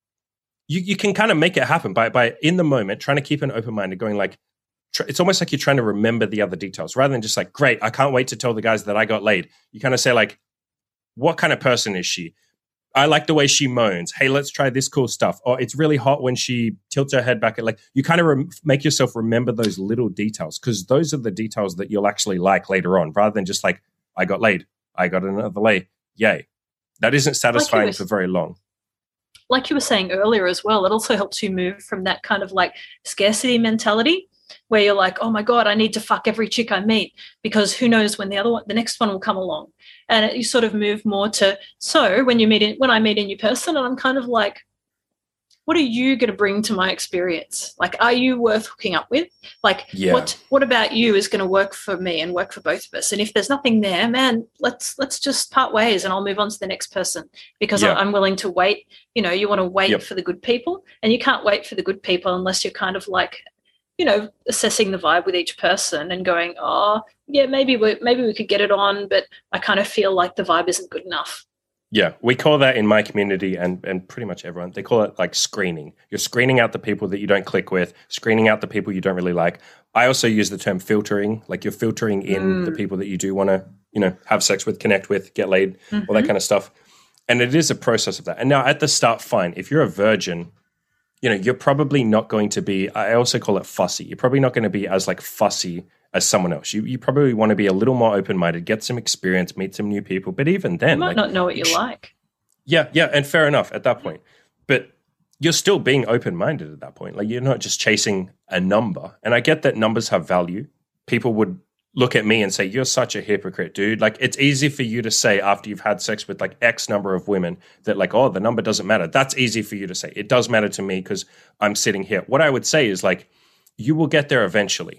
you can kind of make it happen by in the moment trying to keep an open mind and going like, it's almost like you're trying to remember the other details rather than just like, great, I can't wait to tell the guys that I got laid. You kind of say like, what kind of person is she? I like the way she moans. Hey, let's try this cool stuff. Or it's really hot when she tilts her head back. Like, you kind of make yourself remember those little details, because those are the details that you'll actually like later on, rather than just like, I got laid, I got another lay. Yay. That isn't satisfying for very long. Like you were saying earlier as well, it also helps you move from that kind of like scarcity mentality where you're like, oh my God, I need to fuck every chick I meet because who knows when the next one will come along. And you sort of move more to, so when I meet a new person, and I'm kind of like, what are you going to bring to my experience? Like, are you worth hooking up with? Like, what about you is going to work for me and work for both of us? And if there's nothing there, man, let's just part ways and I'll move on to the next person, because I'm willing to wait. You want to wait for the good people, and you can't wait for the good people unless you're kind of like, assessing the vibe with each person and going, oh, yeah, maybe we could get it on, but I kind of feel like the vibe isn't good enough. Yeah, we call that in my community and pretty much everyone, they call it like screening. You're screening out the people that you don't click with, screening out the people you don't really like. I also use the term filtering, like you're filtering in the people that you do want to, have sex with, connect with, get laid, all that kind of stuff. And it is a process of that. And now at the start, fine. If you're a virgin, you're probably not going to be, I also call it fussy. You're probably not going to be as like fussy as someone else. You probably want to be a little more open-minded, get some experience, meet some new people. But even then, you might not know what you like. Yeah, and fair enough at that point. But you're still being open-minded at that point. Like, you're not just chasing a number. And I get that numbers have value. People would look at me and say, you're such a hypocrite, dude. Like, it's easy for you to say after you've had sex with like X number of women that like, oh, the number doesn't matter. That's easy for you to say. It does matter to me because I'm sitting here. What I would say is like, you will get there eventually.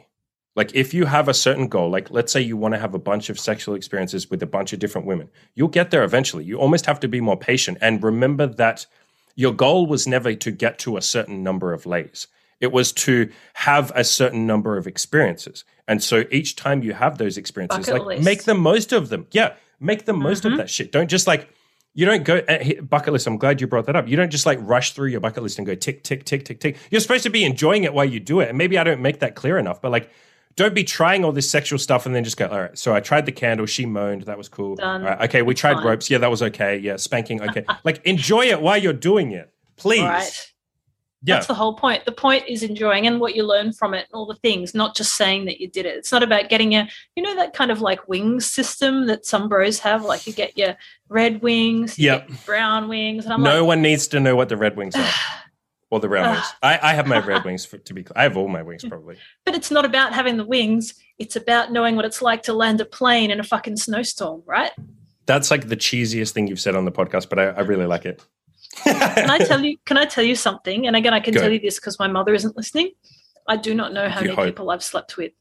Like if you have a certain goal, like let's say you want to have a bunch of sexual experiences with a bunch of different women, you'll get there eventually. You almost have to be more patient and remember that your goal was never to get to a certain number of lays. It was to have a certain number of experiences. And so each time you have those experiences, make the most of them. Yeah, make the most of that shit. Don't just you don't go bucket list. I'm glad you brought that up. You don't just rush through your bucket list and go tick, tick, tick, tick, tick. You're supposed to be enjoying it while you do it. And maybe I don't make that clear enough, but don't be trying all this sexual stuff and then just go, all right, so I tried the candle. She moaned. That was cool. Done. All right, okay, we tried ropes. Yeah, that was okay. Yeah, spanking. Okay. Enjoy it while you're doing it, please. Right. Yeah. That's the whole point. The point is enjoying and what you learn from it and all the things, not just saying that you did it. It's not about getting that kind of wings system that some bros have. You get your red wings, you get brown wings. And no one needs to know what the red wings are or the brown wings. I have my red wings to be clear. I have all my wings probably. But it's not about having the wings. It's about knowing what it's like to land a plane in a fucking snowstorm, right? That's the cheesiest thing you've said on the podcast, but I really like it. Can I tell you something? And again, I can tell you this because my mother isn't listening. I do not know how many people I've slept with.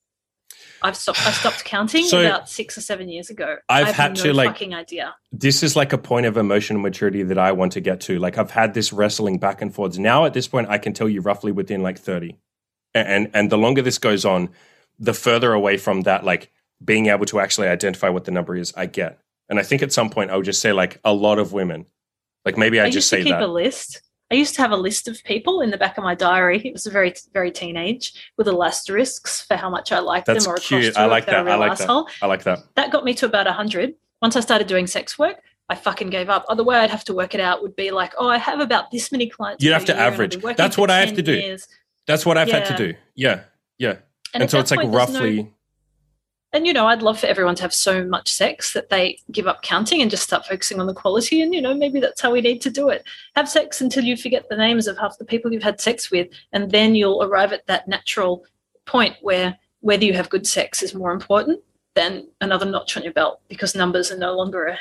I stopped counting about 6 or 7 years ago. I have no fucking idea. This is a point of emotional maturity that I want to get to. I've had this wrestling back and forwards. Now at this point, I can tell you roughly within 30. And the longer this goes on, the further away from that, being able to actually identify what the number is, I get. And I think at some point I'll just say a lot of women. Maybe I just say that. I used to keep a list. I used to have a list of people in the back of my diary. It was very, very teenage with little asterisks for how much I liked them or cute. I like that. I like that. That got me to about 100. Once I started doing sex work, I fucking gave up. The way I'd have to work it out would be I have about this many clients. You'd have to average. That's what I have to do. That's what I've had to do. Yeah. Yeah. And so it's roughly... And, I'd love for everyone to have so much sex that they give up counting and just start focusing on the quality. And, maybe that's how we need to do it. Have sex until you forget the names of half the people you've had sex with. And then you'll arrive at that natural point where whether you have good sex is more important than another notch on your belt because numbers are no longer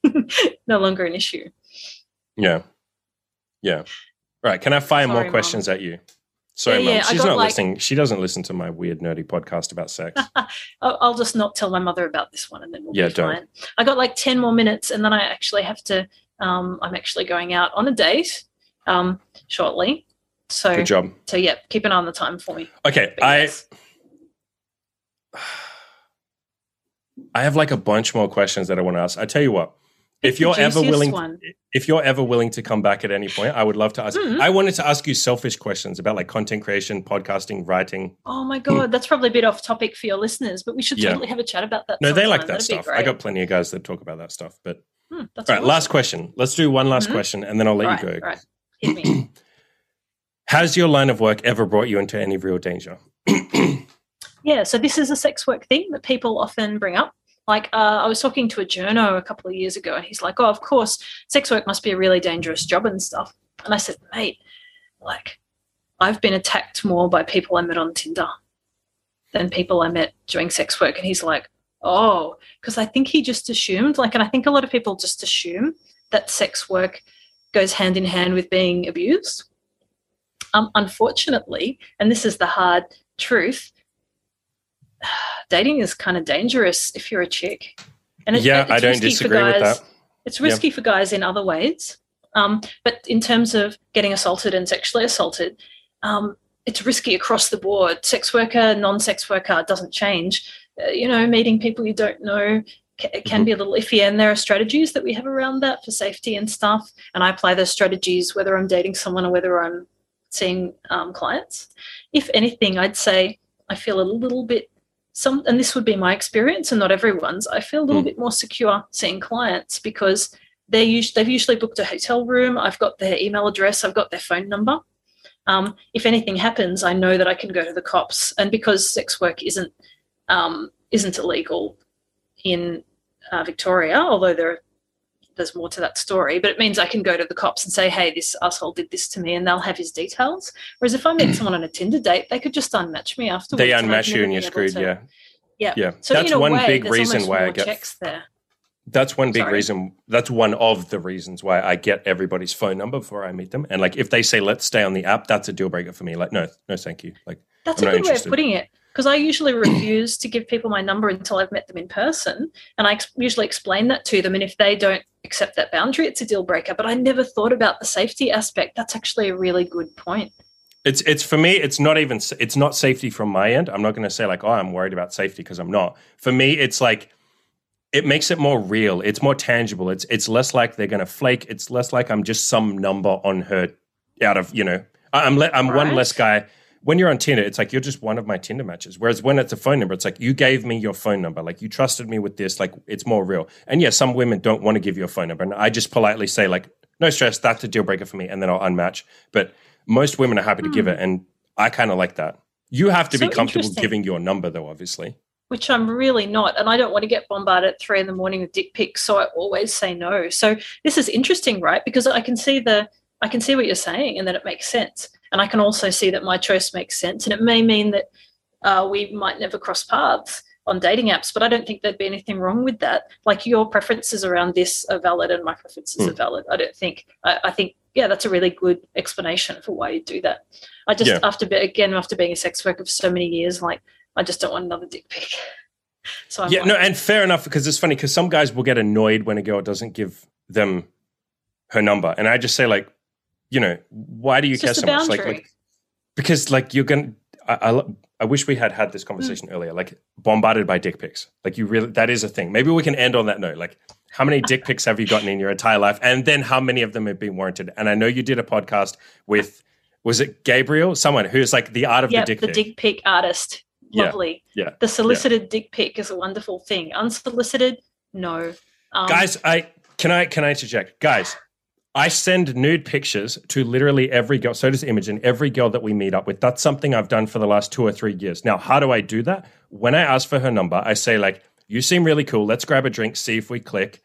an issue. Yeah. Yeah. All right. Can I fire more questions at you? Sorry, Mum. She's not listening. She doesn't listen to my weird, nerdy podcast about sex. I'll just not tell my mother about this one and then we'll be fine. I got 10 more minutes and then I actually have to I'm actually going out on a date shortly. So good job. So, keep an eye on the time for me. Okay. I have a bunch more questions that I want to ask. I tell you what. If you're ever willing to come back at any point, I would love to ask. I wanted to ask you selfish questions about content creation, podcasting, writing. Oh my God, that's probably a bit off topic for your listeners, but we should totally have a chat about that. No, they like that stuff. I got plenty of guys that talk about that stuff. But all right, last question. Let's do one last question, and then I'll let you go. All right, hit me. Has your line of work ever brought you into any real danger? Yeah, so this is a sex work thing that people often bring up. I was talking to a journo a couple of years ago and he's like, oh, of course, sex work must be a really dangerous job and stuff. And I said, mate, I've been attacked more by people I met on Tinder than people I met doing sex work. And he's like, oh, because I think he just assumed, and I think a lot of people just assume that sex work goes hand in hand with being abused. Unfortunately, and this is the hard truth, dating is kind of dangerous if you're a chick. And it's I don't disagree with that. It's risky for guys in other ways. But in terms of getting assaulted and sexually assaulted, it's risky across the board. Sex worker, non-sex worker doesn't change. Meeting people you don't know can be a little iffy, and there are strategies that we have around that for safety and stuff. And I apply those strategies whether I'm dating someone or whether I'm seeing clients. If anything, I'd say I feel a little bit and this would be my experience and not everyone's, I feel a little bit more secure seeing clients because they've usually booked a hotel room. I've got their email address. I've got their phone number. If anything happens, I know that I can go to the cops. And because sex work isn't illegal in Victoria, although there's more to that story, but it means I can go to the cops and say, hey, this asshole did this to me, and they'll have his details. Whereas if I meet someone on a Tinder date, they could just unmatch me afterwards. They unmatch you and you're screwed, yeah. So that's one big reason why I get checks there. That's one big reason. That's one of the reasons why I get everybody's phone number before I meet them. And if they say, let's stay on the app, that's a deal breaker for me. No, thank you. That's a good way of putting it. because I usually refuse to give people my number until I've met them in person. And I usually explain that to them. And if they don't accept that boundary, it's a deal breaker. But I never thought about the safety aspect. That's actually a really good point. It's for me, it's not safety from my end. I'm not going to say like, oh, I'm worried about safety, because I'm not. For me, it's like, it makes it more real. It's more tangible. It's less like they're going to flake. It's less like I'm just some number on her out of, I'm one less guy. When you're on Tinder, it's like you're just one of my Tinder matches. Whereas when it's a phone number, it's like you gave me your phone number. Like you trusted me with this. Like it's more real. And yeah, some women don't want to give you a phone number. And I just politely say like, no stress, that's a deal breaker for me. And then I'll unmatch. But most women are happy to give it. And I kind of like that. You have to be comfortable giving your number though, obviously. Which I'm really not. And I don't want to get bombarded at 3 a.m. with dick pics. So I always say no. So this is interesting, right? Because I can see what you're saying and that it makes sense. And I can also see that my choice makes sense. And it may mean that we might never cross paths on dating apps, but I don't think there'd be anything wrong with that. Like your preferences around this are valid and my preferences are valid. I think, yeah, that's a really good explanation for why you do that. I just, after being a sex worker for so many years, like I just don't want another dick pic. So and fair enough, because it's funny because some guys will get annoyed when a girl doesn't give them her number. And I just say like, why do you care so much? Like, because like you're going to, I wish we had this conversation earlier, like bombarded by dick pics. Like that is a thing. Maybe we can end on that note. Like how many dick pics have you gotten in your entire life? And then how many of them have been warranted? And I know you did a podcast with, was it Gabriel? Someone who's like the art of the dick pic. The dick pic artist. Lovely. Yeah. The solicited dick pic is a wonderful thing. Unsolicited, no. Guys, can I interject? Guys, I send nude pictures to literally every girl. So does Imogen, every girl that we meet up with. That's something I've done for the last 2 or 3 years. Now, how do I do that? When I ask for her number, I say like, you seem really cool. Let's grab a drink, see if we click.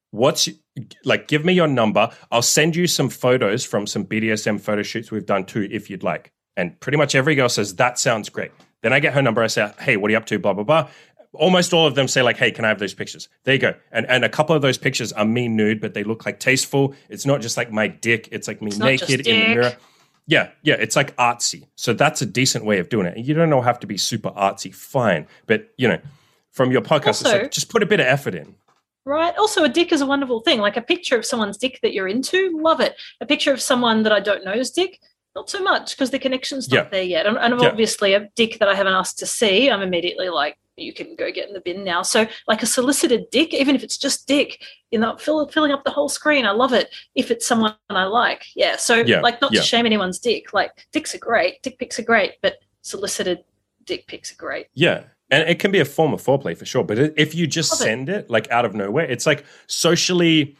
Give me your number. I'll send you some photos from some BDSM photo shoots we've done too, if you'd like. And pretty much every girl says, that sounds great. Then I get her number. I say, hey, what are you up to? Blah, blah, blah. Almost all of them say like, hey, can I have those pictures? There you go. And a couple of those pictures are me nude, but they look like tasteful. It's not just like my dick. It's like me naked in the mirror. Yeah. It's like artsy. So that's a decent way of doing it. And you don't all have to be super artsy, fine. But, from your podcast, also, it's like, just put a bit of effort in. Right. Also, a dick is a wonderful thing. Like a picture of someone's dick that you're into, love it. A picture of someone that I don't know's dick, not so much, because the connection's not there yet. And obviously a dick that I haven't asked to see, I'm immediately like, you can go get in the bin now. So like a solicited dick, even if it's just dick, filling up the whole screen, I love it. If it's someone I like. Yeah. So not to shame anyone's dick, like dicks are great, dick pics are great, but solicited dick pics are great. Yeah. And it can be a form of foreplay for sure. But if you just send it like out of nowhere, it's like socially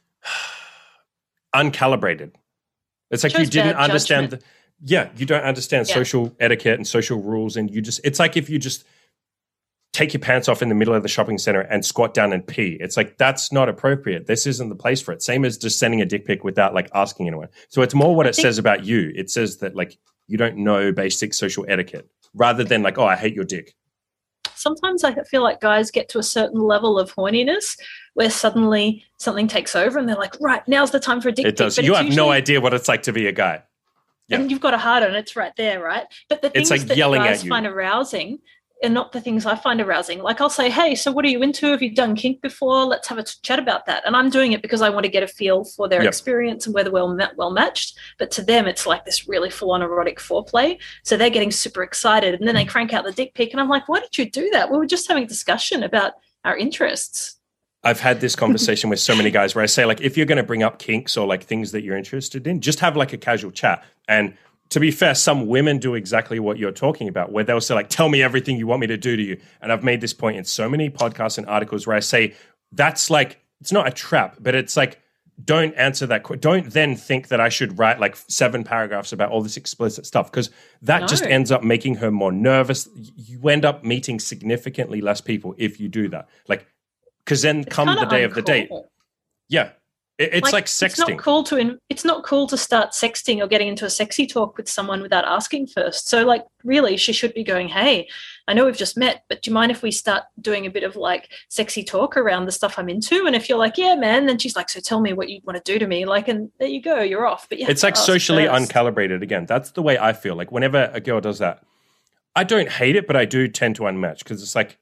uncalibrated. It's like you didn't understand. You don't understand social etiquette and social rules. And it's like if you just take your pants off in the middle of the shopping center and squat down and pee. It's like, that's not appropriate. This isn't the place for it. Same as just sending a dick pic without like asking anyone. So it's more what it says about you. It says that like you don't know basic social etiquette rather than like, oh, I hate your dick. Sometimes I feel like guys get to a certain level of horniness where suddenly something takes over and they're like, right, now's the time for a dick pic. It does. You have no idea what it's like to be a guy. Yeah. And you've got a hard on, it's right there, right? But the things like that guys find arousing are not the things I find arousing. Like I'll say, hey, so what are you into? Have you done kink before? Let's have a chat about that. And I'm doing it because I want to get a feel for their experience and whether we're well matched. But to them, it's like this really full-on erotic foreplay. So they're getting super excited. And then they crank out the dick pic. And I'm like, why did you do that? We were just having a discussion about our interests. I've had this conversation with so many guys where I say, like, if you're going to bring up kinks or like things that you're interested in, just have like a casual chat. And to be fair, some women do exactly what you're talking about, where they'll say, like, tell me everything you want me to do to you. And I've made this point in so many podcasts and articles where I say, that's like, it's not a trap, but it's like, don't answer that. Don't then think that I should write like 7 paragraphs about all this explicit stuff, because that just ends up making her more nervous. You end up meeting significantly less people if you do that. Like, because then come the day of the date. Yeah. It's like sexting. It's not cool to start sexting or getting into a sexy talk with someone without asking first. So like really she should be going, hey, I know we've just met, but do you mind if we start doing a bit of like sexy talk around the stuff I'm into? And if you're like, yeah, man, then she's like, so tell me what you want to do to me. Like, and there you go, you're off. But yeah, it's like socially uncalibrated again. That's the way I feel. Like whenever a girl does that, I don't hate it, but I do tend to unmatch because it's like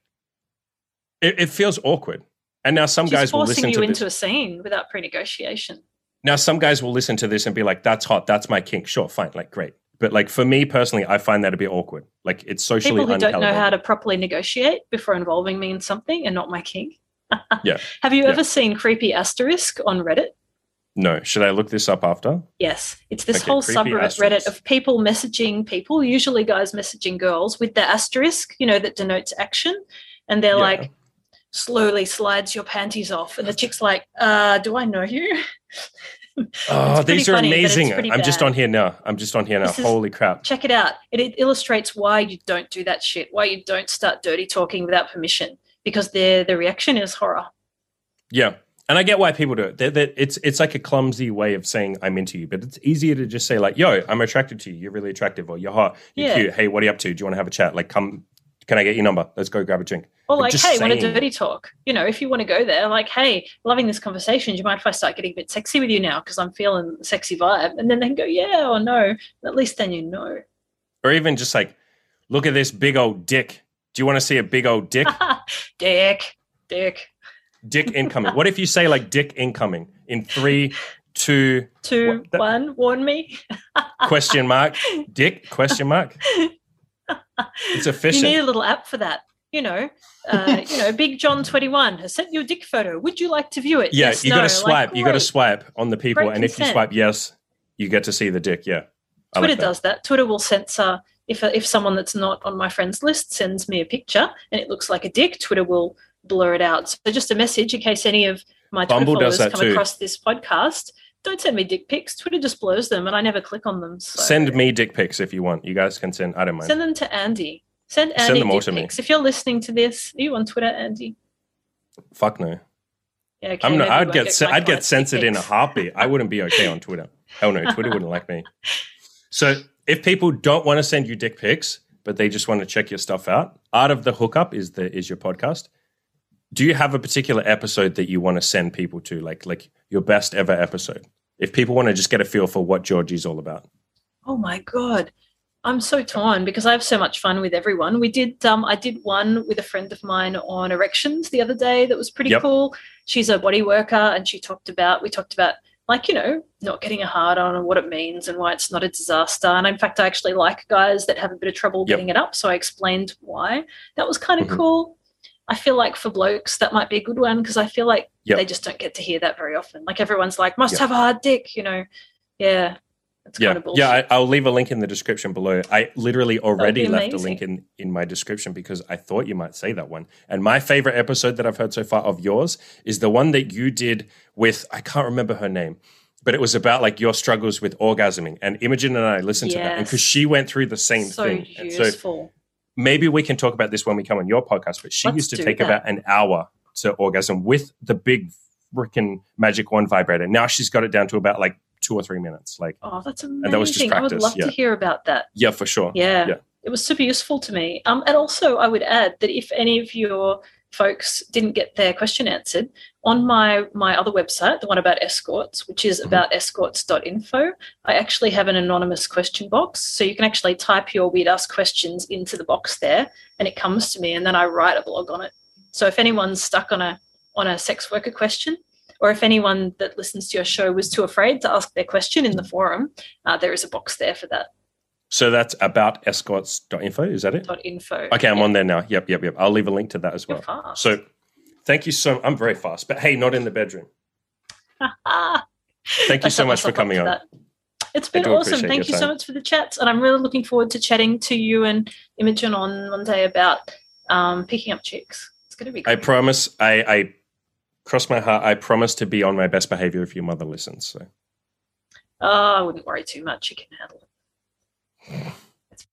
it feels awkward. And now some guys will listen to this. Forcing you into a scene without pre-negotiation. Now some guys will listen to this and be like, "That's hot. That's my kink." Sure, fine, like great. But like for me personally, I find that a bit awkward. Like it's socially people who don't know uncalibrated. how to properly negotiate before involving me in something and not my kink. Yeah. Have you ever seen Creepy Asterisk on Reddit? No. Should I look this up after? Yes. It's this whole subreddit of people messaging people, usually guys messaging girls with the asterisk, that denotes action. And they're like, slowly slides your panties off. And the chick's like, do I know you? Oh, these are amazing. I'm just on here now. Holy crap. Check it out. It illustrates why you don't do that shit, why you don't start dirty talking without permission, because the reaction is horror. Yeah. And I get why people do it. It's like a clumsy way of saying I'm into you, but it's easier to just say like, yo, I'm attracted to you. You're really attractive, or you're hot. You're cute. Hey, what are you up to? Do you want to have a chat? Like, come, can I get your number? Let's go grab a drink. Or like, hey, want a dirty talk? If you want to go there, like, hey, loving this conversation. Do you mind if I start getting a bit sexy with you now? Because I'm feeling the sexy vibe. And then they can go, yeah or no. At least then you know. Or even just like, look at this big old dick. Do you want to see a big old dick? Dick. Dick incoming. What if you say like dick incoming in 3, 2, 1? Warn me. Question mark. Dick? Question mark. It's efficient. You need a little app for that. Big John 21 has sent you a dick photo. Would you like to view it? Yeah, yes, you got to swipe. Like, you got to swipe on the people, great and consent. If you swipe yes, you get to see the dick. Yeah, Twitter does that. Twitter will censor if someone that's not on my friends list sends me a picture and it looks like a dick. Twitter will blur it out. So just a message in case any of my Twitter followers come across this podcast. Don't send me dick pics. Twitter just blurs them, and I never click on them. So. Send me dick pics if you want. You guys can send. I don't mind. Send them to Andy. Send Andy them all dick to pics. me. If you're listening to this, are you on Twitter, Andy? Fuck no. Yeah, okay, I'd get censored in a heartbeat. I wouldn't be okay on Twitter. Hell no, Twitter wouldn't like me. So if people don't want to send you dick pics, but they just want to check your stuff out, Art of the Hookup is your podcast. Do you have a particular episode that you want to send people to, like your best ever episode? If people want to just get a feel for what Georgie's all about. Oh my God. I'm so torn because I have so much fun with everyone. We did I did one with a friend of mine on erections the other day that was pretty cool. She's a body worker, and we talked about like, not getting a hard on and what it means and why it's not a disaster. And in fact, I actually like guys that have a bit of trouble getting it up. So I explained why. That was kind of cool. I feel like for blokes, that might be a good one because I feel like they just don't get to hear that very often. Like everyone's like, must have a hard dick, Yeah. It's kind of bullshit. Yeah, I'll leave a link in the description below. I literally already left a link in my description because I thought you might say that one. And my favorite episode that I've heard so far of yours is the one that you did with, I can't remember her name, but it was about like your struggles with orgasming. And Imogen and I listened to that because she went through the same thing. So useful. Maybe we can talk about this when we come on your podcast, but she used to take about an hour to orgasm with the big freaking Magic Wand vibrator. Now she's got it down to about like 2 or 3 minutes. Like, oh, that's amazing. And that was just practice. I would love to hear about that. Yeah, for sure. Yeah. It was super useful to me. And also I would add that if any of your folks didn't get their question answered, on my other website, the one about escorts, which is aboutescorts.info, I actually have an anonymous question box. So you can actually type your weird ass questions into the box there and it comes to me and then I write a blog on it. So if anyone's stuck on a sex worker question, or if anyone that listens to your show was too afraid to ask their question in the forum, there is a box there for that. So that's aboutescorts.info, is that it? .info. Okay, I'm on there now. Yep. I'll leave a link to that as well. You're fast. So thank you I'm very fast, but hey, not in the bedroom. Thank you so much for coming on. It's been awesome. Thank you so much for the chats. And I'm really looking forward to chatting to you and Imogen on Monday about picking up chicks. It's going to be great. I promise, I cross my heart, I promise to be on my best behavior if your mother listens. So. I wouldn't worry too much. You can handle it.